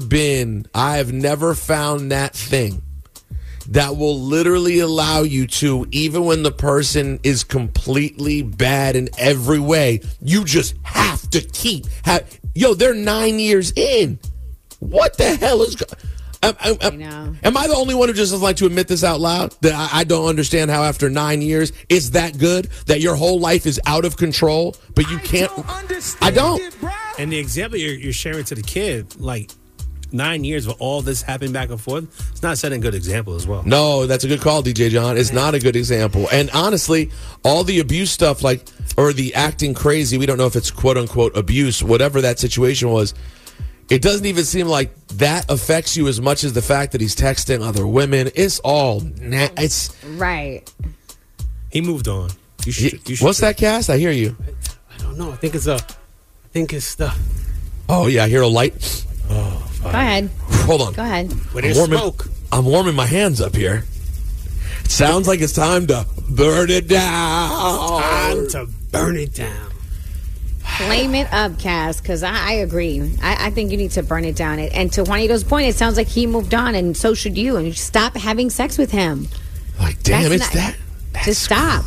found that thing that will literally allow you to, even when the person is completely bad in every way, you just have to they're 9 years in. What the hell is am I the only one who just doesn't like to admit this out loud? That I don't understand how after 9 years it's that good, that your whole life is out of control, but you can't. I don't. And the example you're sharing to the kid, like 9 years of all this happening back and forth, it's not setting a good example as well. No, that's a good call, DJ John. It's not a good example. And honestly, all the abuse stuff, or the acting crazy, we don't know if it's quote unquote abuse, whatever that situation was. It doesn't even seem like that affects you as much as the fact that he's texting other women. It's all it's right. He moved on. You should What's that, Cass? I hear you. I don't know. I think it's the. Oh yeah, I hear a light. Oh, go ahead. Hold on. Go ahead. I'm warming my hands up here. It sounds like it's time to burn it down. Time to burn it down. Flame it up, Cass, because I agree. I think you need to burn it down. And to Juanito's point, it sounds like he moved on, and so should you. And you stop having sex with him. Like, damn, Just stop.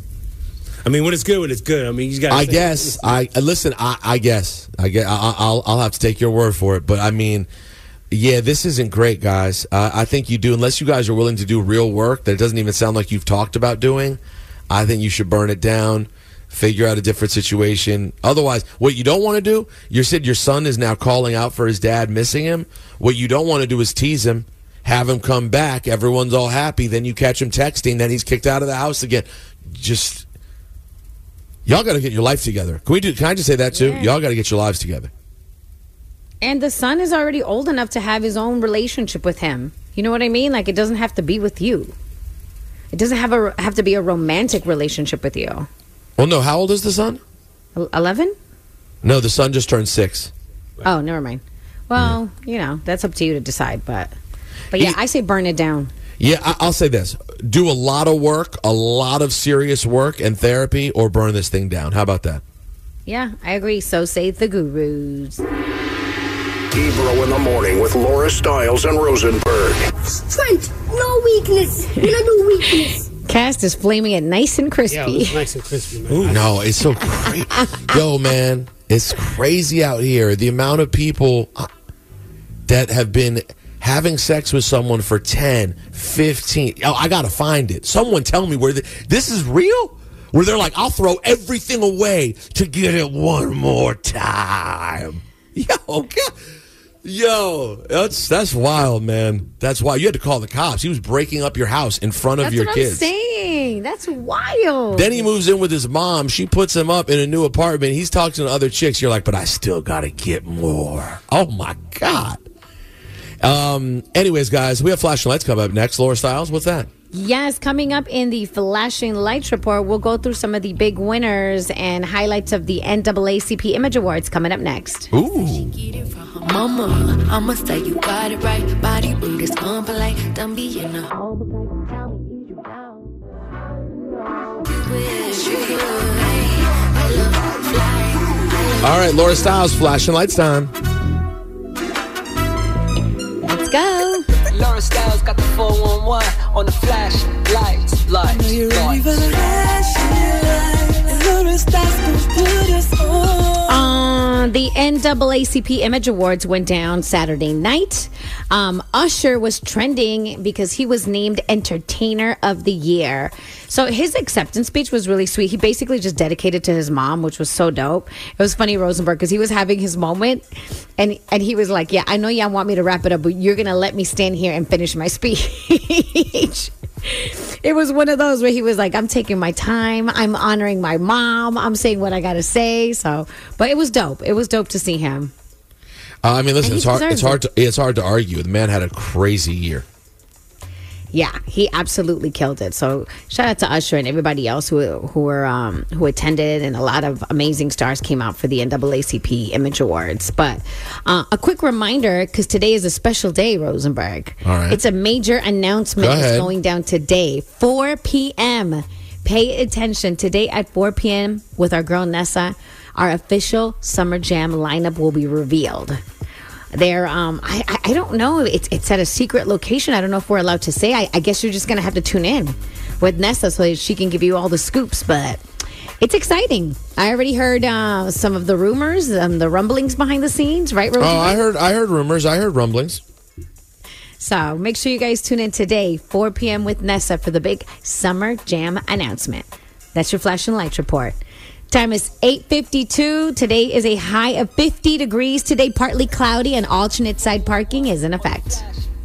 I mean, when it's good, I mean, you got. I guess. I guess. I'll have to take your word for it. But I mean, yeah, this isn't great, guys. I think you do, unless you guys are willing to do real work that it doesn't even sound like you've talked about doing. I think you should burn it down. Figure out a different situation. Otherwise, what you don't want to do, you said your son is now calling out for his dad missing him. What you don't want to do is tease him, have him come back, everyone's all happy, then you catch him texting, then he's kicked out of the house again. Just, y'all got to get your life together. Can I just say that too? Yeah. Y'all got to get your lives together. And the son is already old enough to have his own relationship with him. You know what I mean? Like, it doesn't have to be with you. It doesn't have to be a romantic relationship with you. Well, no. How old is the son? 11? No, the son just turned 6. Oh, never mind. Well, that's up to you to decide. But yeah, I say burn it down. Yeah, I'll say this. Do a lot of work, a lot of serious work and therapy, or burn this thing down. How about that? Yeah, I agree. So say the gurus. Ebro in the morning with Laura Stiles and Rosenberg. Strength, no weakness. We don't do weakness. Cast is flaming it nice and crispy. Yeah, it's nice and crispy, man. Ooh, no, it's so crazy. Yo, man, it's crazy out here. The amount of people that have been having sex with someone for 10, 15. Oh, I got to find it. Someone tell me where this is real? Where they're like, I'll throw everything away to get it one more time. Yo, that's wild, man. That's wild. You had to call the cops. He was breaking up your house in front of your kids. That's what I'm saying. That's wild. Then he moves in with his mom. She puts him up in a new apartment. He's talking to other chicks. You're like, but I still got to get more. Oh, my God. Anyways, guys, we have Flashing Lights coming up next. Laura Stiles, what's that? Yes, coming up in the Flashing Lights report, we'll go through some of the big winners and highlights of the NAACP Image Awards coming up next. Ooh. Mama, I'ma say you got it right. Body rude is unpolite. Don't be in a hole because tell me ease you down. All right, Laura Stiles, Flashing Lights time. Let's go. Laura Stiles got the 411 on the flash lights. Are you ready for the flashing lights? Laura Stiles gon' put us on. The NAACP Image Awards went down Saturday night. Usher was trending because he was named Entertainer of the Year. So his acceptance speech was really sweet. He basically just dedicated to his mom, which was so dope. It was funny, Rosenberg, because he was having his moment, and he was like, yeah, I know y'all want me to wrap it up, but you're going to let me stand here and finish my speech. It was one of those where he was like, I'm taking my time. I'm honoring my mom. I'm saying what I got to say. But it was dope. It was dope to see him. I mean, listen, it's hard to argue. The man had a crazy year. Yeah, he absolutely killed it. So shout out to Usher and everybody else who attended, and a lot of amazing stars came out for the NAACP Image Awards. But a quick reminder, because today is a special day, Rosenberg. All right. It's a major announcement that's going down today, 4 p.m. Pay attention. Today at 4 p.m. with our girl Nessa, our official Summer Jam lineup will be revealed. There, I don't know. It's at a secret location. I don't know if we're allowed to say. I guess you're just going to have to tune in with Nessa so she can give you all the scoops. But it's exciting. I already heard some of the rumors, the rumblings behind the scenes, right, Rosie? Oh, I heard rumors. I heard rumblings. So make sure you guys tune in today, 4 p.m. with Nessa for the big Summer Jam announcement. That's your Flash and Lights report. Time is 8:52. Today is a high of 50 degrees. Today, partly cloudy and alternate side parking is in effect.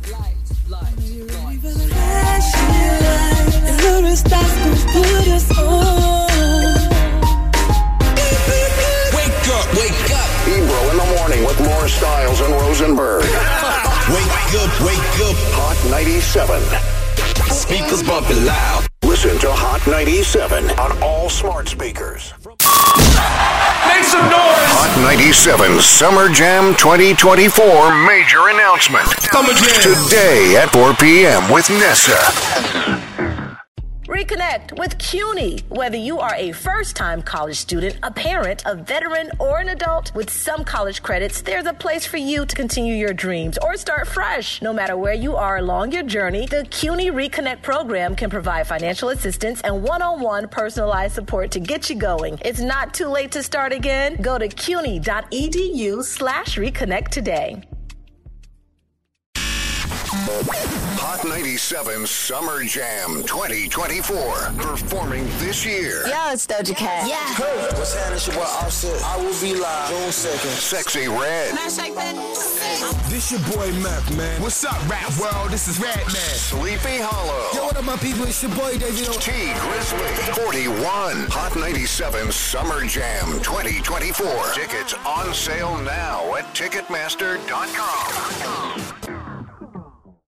Wake up. Ebro in the morning with more Styles and Rosenberg. Wake up. Hot 97. Speakers bumping loud. Listen to Hot 97 on all smart speakers. Make some noise! Hot 97 Summer Jam 2024 major announcement. Summer Jam. Today at 4 p.m. with Nessa. Reconnect with CUNY. Whether you are a first-time college student, a parent, a veteran, or an adult, with some college credits, there's a place for you to continue your dreams or start fresh. No matter where you are along your journey, the CUNY Reconnect program can provide financial assistance and one-on-one personalized support to get you going. It's not too late to start again. Go to cuny.edu/reconnect today. Hot 97 Summer Jam 2024. Performing this year. Yo, it's Doja Cat. Yeah. Hey, what's happening? It's your boy Offset. I will be live June 2nd. Sexy Red. This your boy Mac, man. What's up, rap world? This is Red Man. Sleepy Hollow. Yo, what up, my people? It's your boy, David. T Grizzly. 41. Hot 97 Summer Jam 2024. Tickets on sale now at Ticketmaster.com.